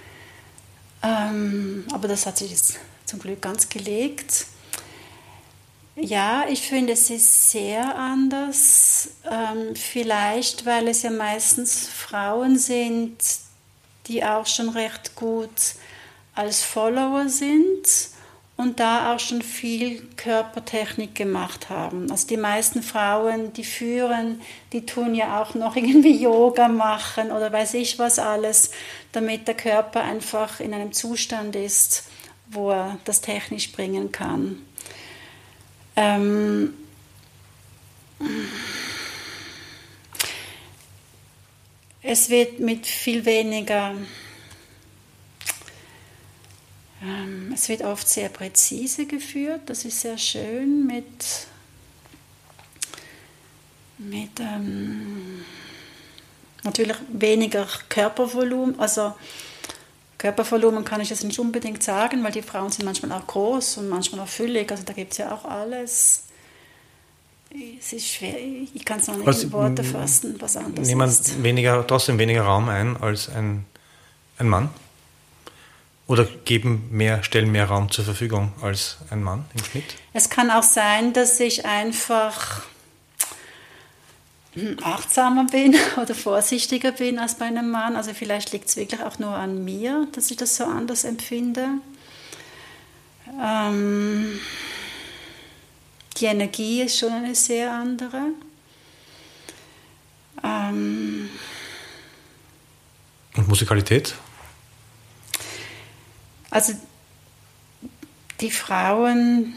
Aber das hat sich jetzt zum Glück ganz gelegt. Ja, ich finde, es ist sehr anders. Vielleicht, weil es ja meistens Frauen sind, die auch schon recht gut als Follower sind und da auch schon viel Körpertechnik gemacht haben. Also die meisten Frauen, die führen, die tun ja auch noch irgendwie Yoga machen oder weiß ich was alles, damit der Körper einfach in einem Zustand ist, wo er das technisch bringen kann. Es wird mit viel weniger, es wird oft sehr präzise geführt, das ist sehr schön, mit natürlich weniger Körpervolumen, also Körpervolumen kann ich jetzt nicht unbedingt sagen, weil die Frauen sind manchmal auch groß und manchmal auch füllig, also da gibt es ja auch alles. es ist schwer, ich kann es noch nicht in Worte fassen, was anders ist. Trotzdem weniger Raum ein als ein Mann? Oder stellen mehr Raum zur Verfügung als ein Mann im Schnitt? Es kann auch sein, dass ich einfach achtsamer bin oder vorsichtiger bin als bei einem Mann. Also vielleicht liegt es wirklich auch nur an mir, dass ich das so anders empfinde. Die Energie ist schon eine sehr andere. Und Musikalität? Also die Frauen,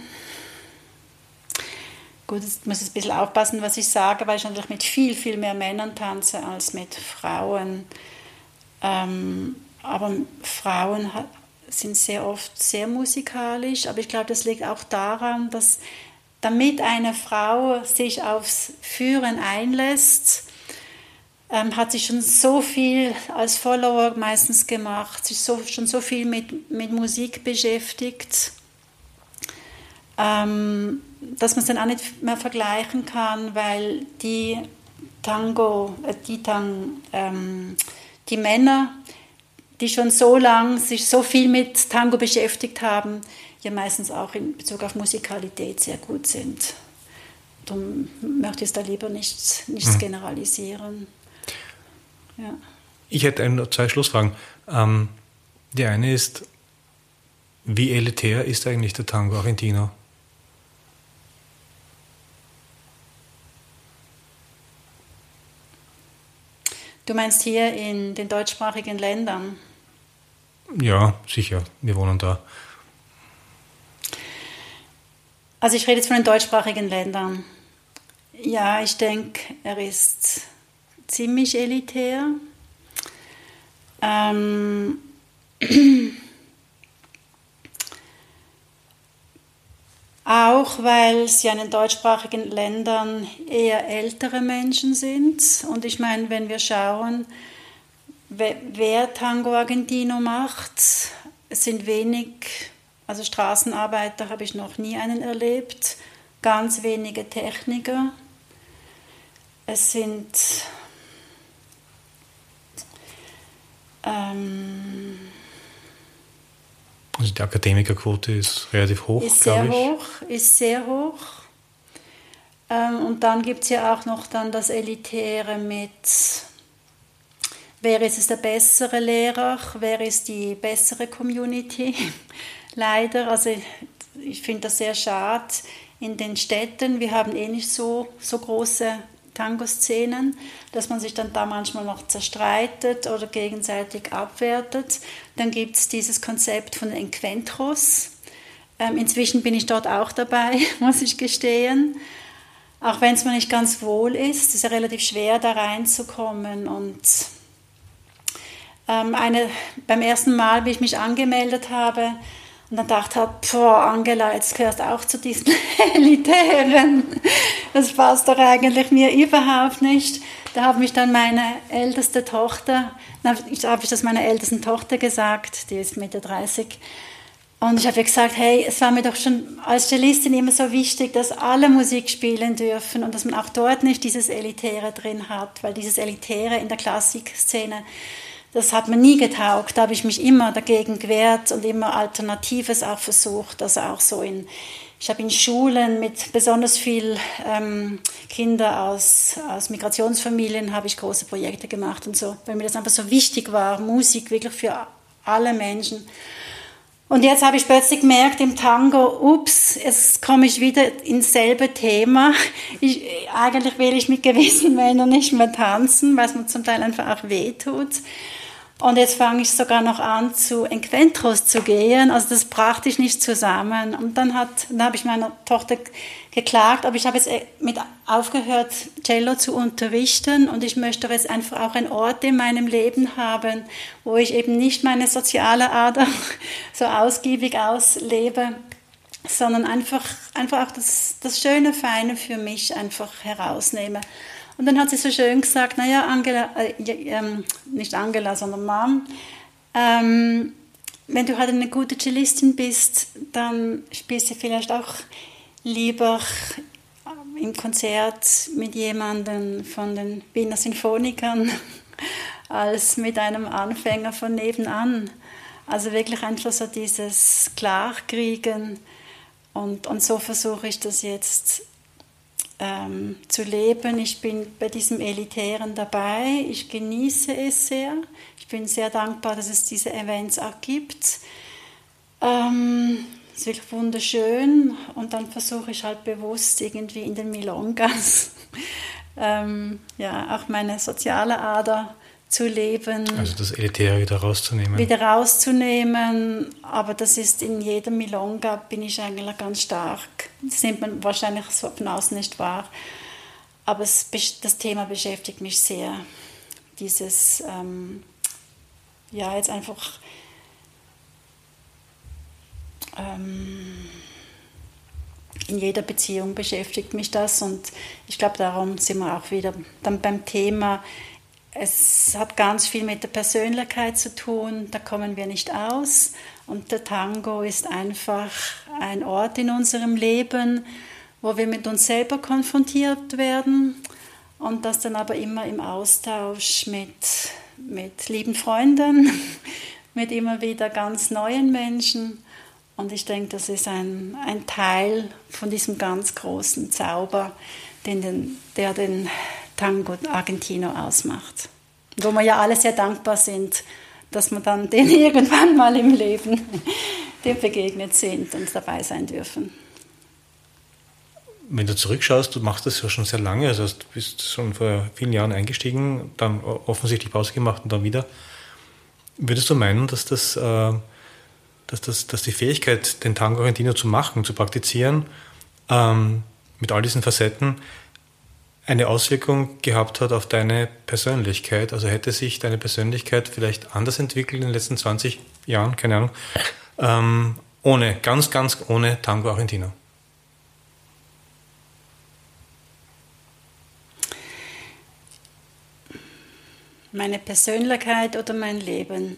gut, ich muss ein bisschen aufpassen, was ich sage, weil ich natürlich mit viel, viel mehr Männern tanze als mit Frauen. Aber Frauen sind sehr oft sehr musikalisch, aber ich glaube, das liegt auch daran, dass damit eine Frau sich aufs Führen einlässt, hat sie schon so viel als Follower meistens gemacht, sich schon so viel mit Musik beschäftigt, dass man es dann auch nicht mehr vergleichen kann, weil die Männer, die schon so lange sich so viel mit Tango beschäftigt haben, ja meistens auch in Bezug auf Musikalität sehr gut sind. Darum möchte ich da lieber nichts generalisieren. Ja. Ich hätte zwei Schlussfragen. Die eine ist, wie elitär ist eigentlich der Tango Argentino? Du meinst hier in den deutschsprachigen Ländern? Ja, sicher. Wir wohnen da. Also ich rede jetzt von den deutschsprachigen Ländern. Ja, ich denke, er ist ziemlich elitär. Auch weil es ja in den deutschsprachigen Ländern eher ältere Menschen sind. Und ich meine, wenn wir schauen, wer Tango Argentino macht, es sind wenig, also Straßenarbeiter habe ich noch nie einen erlebt, ganz wenige Techniker. Es sind also die Akademikerquote ist relativ hoch, glaube ich. Ist sehr hoch. Und dann gibt es ja auch noch dann das Elitäre mit, wer ist der bessere Lehrer, wer ist die bessere Community. Leider, also ich finde das sehr schade. In den Städten, wir haben nicht so große Tango-Szenen, dass man sich dann da manchmal noch zerstreitet oder gegenseitig abwertet. Dann gibt es dieses Konzept von Encuentros. Inzwischen bin ich dort auch dabei, muss ich gestehen. Auch wenn es mir nicht ganz wohl ist, es ist ja relativ schwer, da reinzukommen. Und beim ersten Mal, wie ich mich angemeldet habe, und dann dachte ich, Angela, jetzt gehörst du auch zu diesen Elitären. Das passt doch eigentlich mir überhaupt nicht. Da habe ich dann meine älteste Tochter, habe ich das meiner ältesten Tochter gesagt, die ist Mitte 30. Und ich habe ihr gesagt, hey, es war mir doch schon als Stylistin immer so wichtig, dass alle Musik spielen dürfen und dass man auch dort nicht dieses Elitäre drin hat, weil dieses Elitäre in der Klassikszene, das hat mir nie getaugt, da habe ich mich immer dagegen gewehrt und immer Alternatives auch versucht. Also auch so ich habe in Schulen mit besonders viel Kinder aus Migrationsfamilien habe ich große Projekte gemacht und so, weil mir das einfach so wichtig war, Musik wirklich für alle Menschen. Und jetzt habe ich plötzlich gemerkt im Tango, jetzt komme ich wieder ins selbe Thema. Eigentlich will ich mit gewissen Männern nicht mehr tanzen, weil es mir zum Teil einfach auch wehtut. Und jetzt fange ich sogar noch an, zu Encuentros zu gehen. Also das brachte ich nicht zusammen. Und dann habe ich meiner Tochter geklagt, aber ich habe jetzt mit aufgehört, Cello zu unterrichten. Und ich möchte jetzt einfach auch einen Ort in meinem Leben haben, wo ich eben nicht meine soziale Ader so ausgiebig auslebe, sondern einfach auch das Schöne, Feine für mich einfach herausnehme. Und dann hat sie so schön gesagt, naja, Angela, nicht Angela, sondern Mom, wenn du halt eine gute Cellistin bist, dann spielst du vielleicht auch lieber im Konzert mit jemandem von den Wiener Sinfonikern als mit einem Anfänger von nebenan. Also wirklich einfach so dieses Klarkriegen. Und so versuche ich das jetzt zu leben. Ich bin bei diesem Elitären dabei. Ich genieße es sehr. Ich bin sehr dankbar, dass es diese Events auch gibt. Es ist wirklich wunderschön. Und dann versuche ich halt bewusst irgendwie in den Milongas auch meine soziale Ader zu leben. Also das Elitäre wieder rauszunehmen. Wieder rauszunehmen, aber das ist in jedem Milonga, bin ich eigentlich ganz stark. Das nimmt man wahrscheinlich so von außen nicht wahr. Aber das Thema beschäftigt mich sehr. Dieses, jetzt einfach in jeder Beziehung beschäftigt mich das und ich glaube, darum sind wir auch wieder dann beim Thema. Es hat ganz viel mit der Persönlichkeit zu tun, da kommen wir nicht aus. Und der Tango ist einfach ein Ort in unserem Leben, wo wir mit uns selber konfrontiert werden und das dann aber immer im Austausch mit lieben Freunden, mit immer wieder ganz neuen Menschen. Und ich denke, das ist ein Teil von diesem ganz großen Zauber, der den Tango Argentino ausmacht. Wo wir ja alle sehr dankbar sind, dass wir dann den irgendwann mal im Leben dem begegnet sind und dabei sein dürfen. Wenn du zurückschaust, du machst das ja schon sehr lange, also du bist schon vor vielen Jahren eingestiegen, dann offensichtlich Pause gemacht und dann wieder. Würdest du meinen, dass die Fähigkeit, den Tango Argentino zu machen, zu praktizieren, mit all diesen Facetten, eine Auswirkung gehabt hat auf deine Persönlichkeit? Also hätte sich deine Persönlichkeit vielleicht anders entwickelt in den letzten 20 Jahren, keine Ahnung, ganz ohne Tango Argentino? Meine Persönlichkeit oder mein Leben?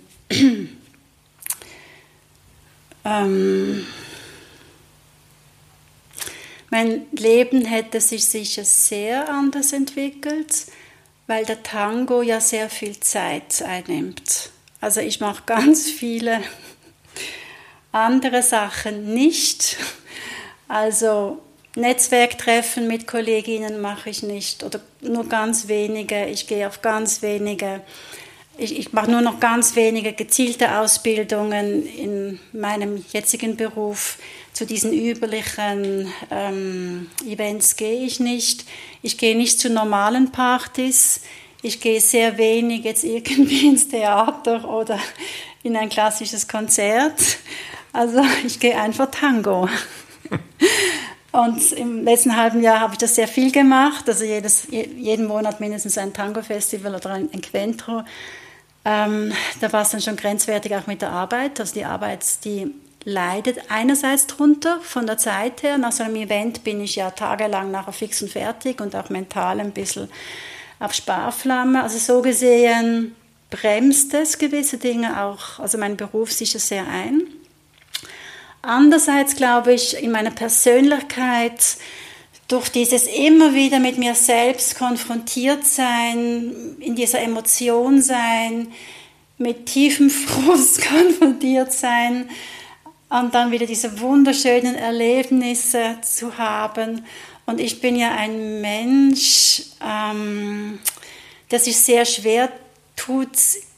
Mein Leben hätte sich sicher sehr anders entwickelt, weil der Tango ja sehr viel Zeit einnimmt. Also ich mache ganz viele andere Sachen nicht. Also Netzwerktreffen mit Kolleginnen mache ich nicht oder nur ganz wenige. Ich gehe auf ganz wenige. Ich mache nur noch ganz wenige gezielte Ausbildungen in meinem jetzigen Beruf. Zu diesen üblichen Events gehe ich nicht. Ich gehe nicht zu normalen Partys. Ich gehe sehr wenig jetzt irgendwie ins Theater oder in ein klassisches Konzert. Also ich gehe einfach Tango. Und im letzten halben Jahr habe ich das sehr viel gemacht. Also jeden Monat mindestens ein Tango-Festival oder ein Encuentro. Da war es dann schon grenzwertig auch mit der Arbeit. Also die Arbeit, die leidet einerseits drunter von der Zeit her. Nach so einem Event bin ich ja tagelang nachher fix und fertig und auch mental ein bisschen auf Sparflamme. Also so gesehen bremst es gewisse Dinge auch, also mein Beruf sicher sehr ein. Andererseits glaube ich, in meiner Persönlichkeit, durch dieses immer wieder mit mir selbst konfrontiert sein, in dieser Emotion sein, mit tiefem Frust konfrontiert sein und dann wieder diese wunderschönen Erlebnisse zu haben. Und ich bin ja ein Mensch, der sich sehr schwer tut,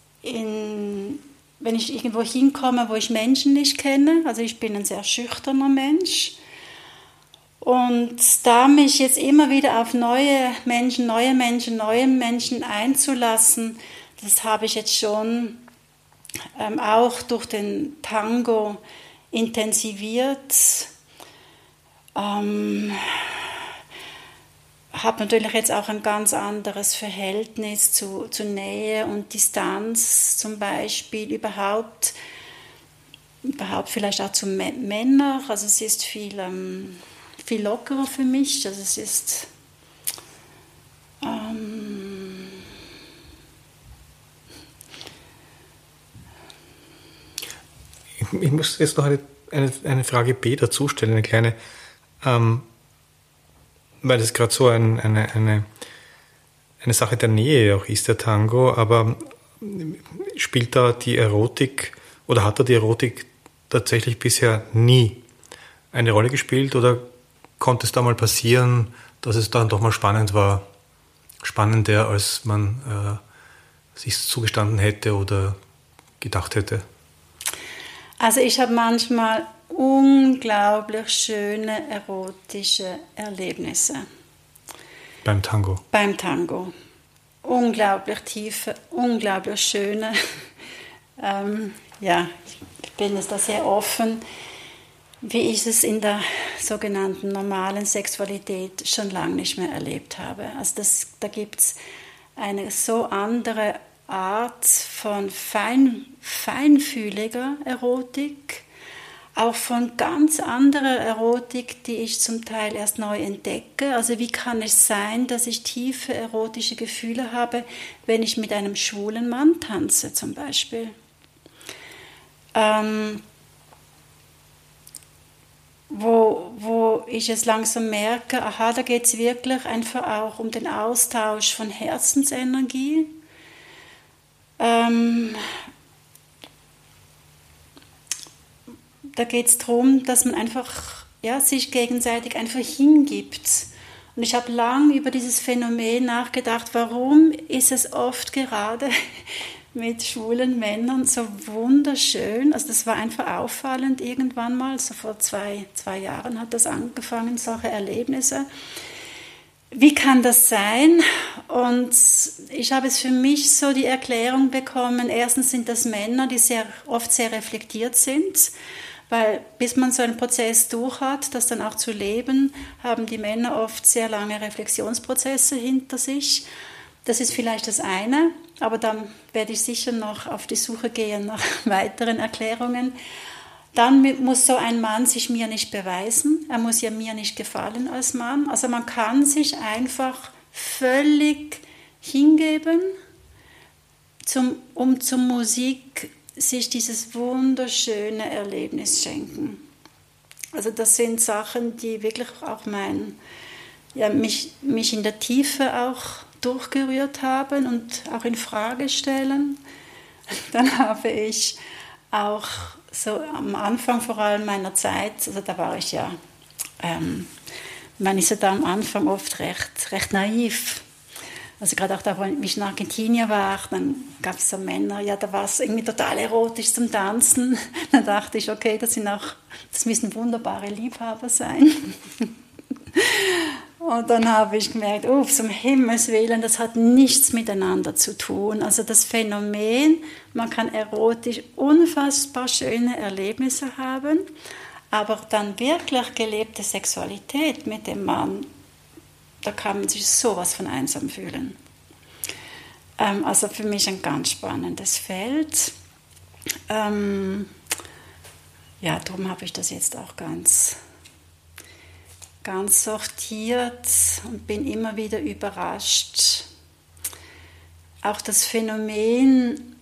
wenn ich irgendwo hinkomme, wo ich Menschen nicht kenne. Also ich bin ein sehr schüchterner Mensch. Und da mich jetzt immer wieder auf neue Menschen einzulassen, das habe ich jetzt schon auch durch den Tango intensiviert. Habe natürlich jetzt auch ein ganz anderes Verhältnis zu Nähe und Distanz zum Beispiel, überhaupt vielleicht auch zu Männern. Also es ist viel lockerer für mich. Also es ist Ich muss jetzt noch eine Frage B dazu stellen, eine kleine. weil das gerade so eine Sache der Nähe auch ist, der Tango, aber spielt da die Erotik oder hat da die Erotik tatsächlich bisher nie eine Rolle gespielt oder konnte es da mal passieren, dass es dann doch mal spannend war, spannender als man sich zugestanden hätte oder gedacht hätte? Also ich habe manchmal unglaublich schöne erotische Erlebnisse. Beim Tango? Beim Tango. Unglaublich tiefe, unglaublich schöne. Ich bin jetzt da sehr offen, wie ich es in der sogenannten normalen Sexualität schon lange nicht mehr erlebt habe. Also da gibt es eine so andere Art von feinfühliger Erotik, auch von ganz anderer Erotik, die ich zum Teil erst neu entdecke. Also wie kann es sein, dass ich tiefe erotische Gefühle habe, wenn ich mit einem schwulen Mann tanze zum Beispiel? Wo ich es langsam merke, aha, da geht es wirklich einfach auch um den Austausch von Herzensenergie. Da geht es darum, dass man einfach sich gegenseitig einfach hingibt. Und ich habe lange über dieses Phänomen nachgedacht, warum ist es oft gerade mit schwulen Männern so wunderschön. Also das war einfach auffallend irgendwann mal, so vor zwei Jahren hat das angefangen, solche Erlebnisse. Wie kann das sein? Und ich habe es für mich so die Erklärung bekommen, erstens sind das Männer, die oft sehr reflektiert sind, weil bis man so einen Prozess durch hat, das dann auch zu leben, haben die Männer oft sehr lange Reflexionsprozesse hinter sich. Das ist vielleicht das eine, aber dann werde ich sicher noch auf die Suche gehen nach weiteren Erklärungen. Dann muss so ein Mann sich mir nicht beweisen, er muss ja mir nicht gefallen als Mann. Also man kann sich einfach völlig hingeben, um zur Musik sich dieses wunderschöne Erlebnis schenken. Also das sind Sachen, die wirklich auch mich in der Tiefe auch durchgerührt haben und auch in Frage stellen. Dann habe ich auch so am Anfang vor allem meiner Zeit, also da war ich man ist ja da am Anfang oft recht naiv. Also gerade auch da, wo ich in Argentinien war, dann gab es so Männer, da war es irgendwie total erotisch zum Tanzen. Dann dachte ich, okay, das müssen wunderbare Liebhaber sein. Und dann habe ich gemerkt, zum Himmels Willen, das hat nichts miteinander zu tun. Also das Phänomen, man kann erotisch unfassbar schöne Erlebnisse haben, aber dann wirklich gelebte Sexualität mit dem Mann, da kann man sich sowas von einsam fühlen. Also für mich ein ganz spannendes Feld. Darum habe ich das jetzt auch ganz sortiert und bin immer wieder überrascht. Auch das Phänomen,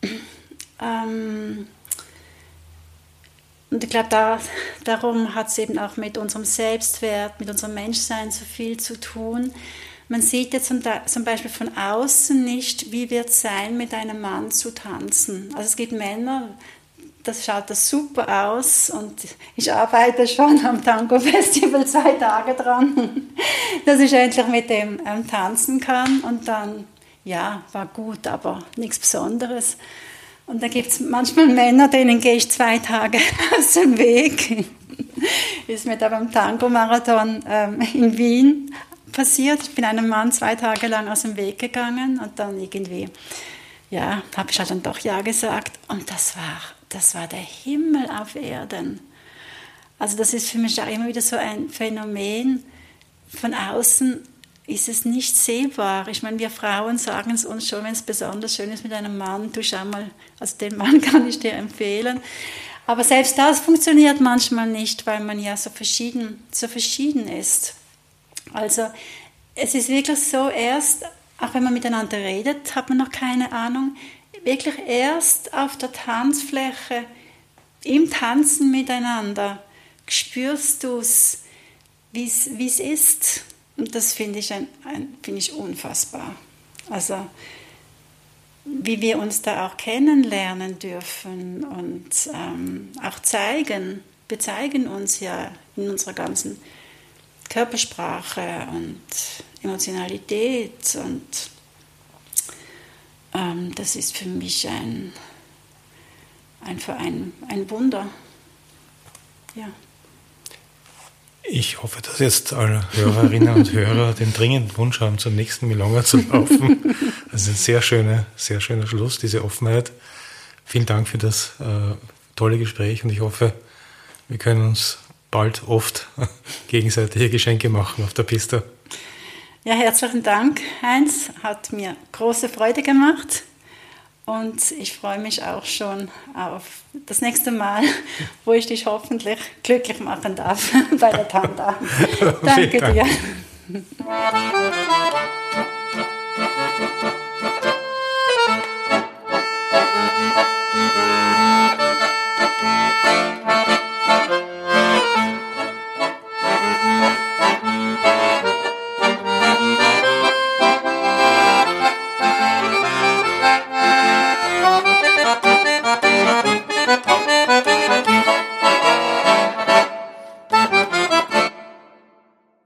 und ich glaube, darum hat es eben auch mit unserem Selbstwert, mit unserem Menschsein so viel zu tun. Man sieht jetzt zum Beispiel von außen nicht, wie wird es sein, mit einem Mann zu tanzen. Also es gibt Männer, das schaut das super aus und ich arbeite schon am Tango-Festival 2 Tage dran, dass ich endlich mit dem tanzen kann und dann, war gut, aber nichts Besonderes. Und da gibt es manchmal Männer, denen gehe ich 2 Tage aus dem Weg. Ist mir da beim Tango-Marathon in Wien passiert. Ich bin einem Mann 2 Tage lang aus dem Weg gegangen und dann irgendwie, habe ich halt dann doch Ja gesagt und das war der Himmel auf Erden. Also das ist für mich auch immer wieder so ein Phänomen. Von außen ist es nicht sehbar. Ich meine, wir Frauen sagen es uns schon, wenn es besonders schön ist mit einem Mann, du schau mal, also den Mann kann ich dir empfehlen. Aber selbst das funktioniert manchmal nicht, weil man ja so verschieden ist. Also es ist wirklich so, erst, auch wenn man miteinander redet, hat man noch keine Ahnung, wirklich erst auf der Tanzfläche, im Tanzen miteinander, spürst du es, wie es ist. Und das finde ich, finde ich unfassbar. Also wie wir uns da auch kennenlernen dürfen und auch zeigen. Wir zeigen uns ja in unserer ganzen Körpersprache und Emotionalität und das ist für mich einfach ein Wunder. Ja. Ich hoffe, dass jetzt alle Hörerinnen und Hörer den dringenden Wunsch haben, zum nächsten Milonga zu laufen. Das ist ein sehr schöner Schluss, diese Offenheit. Vielen Dank für das tolle Gespräch und ich hoffe, wir können uns bald oft gegenseitige Geschenke machen auf der Pista. Ja, herzlichen Dank, Heinz. Hat mir große Freude gemacht. Und ich freue mich auch schon auf das nächste Mal, wo ich dich hoffentlich glücklich machen darf bei der Tanda. Danke dir.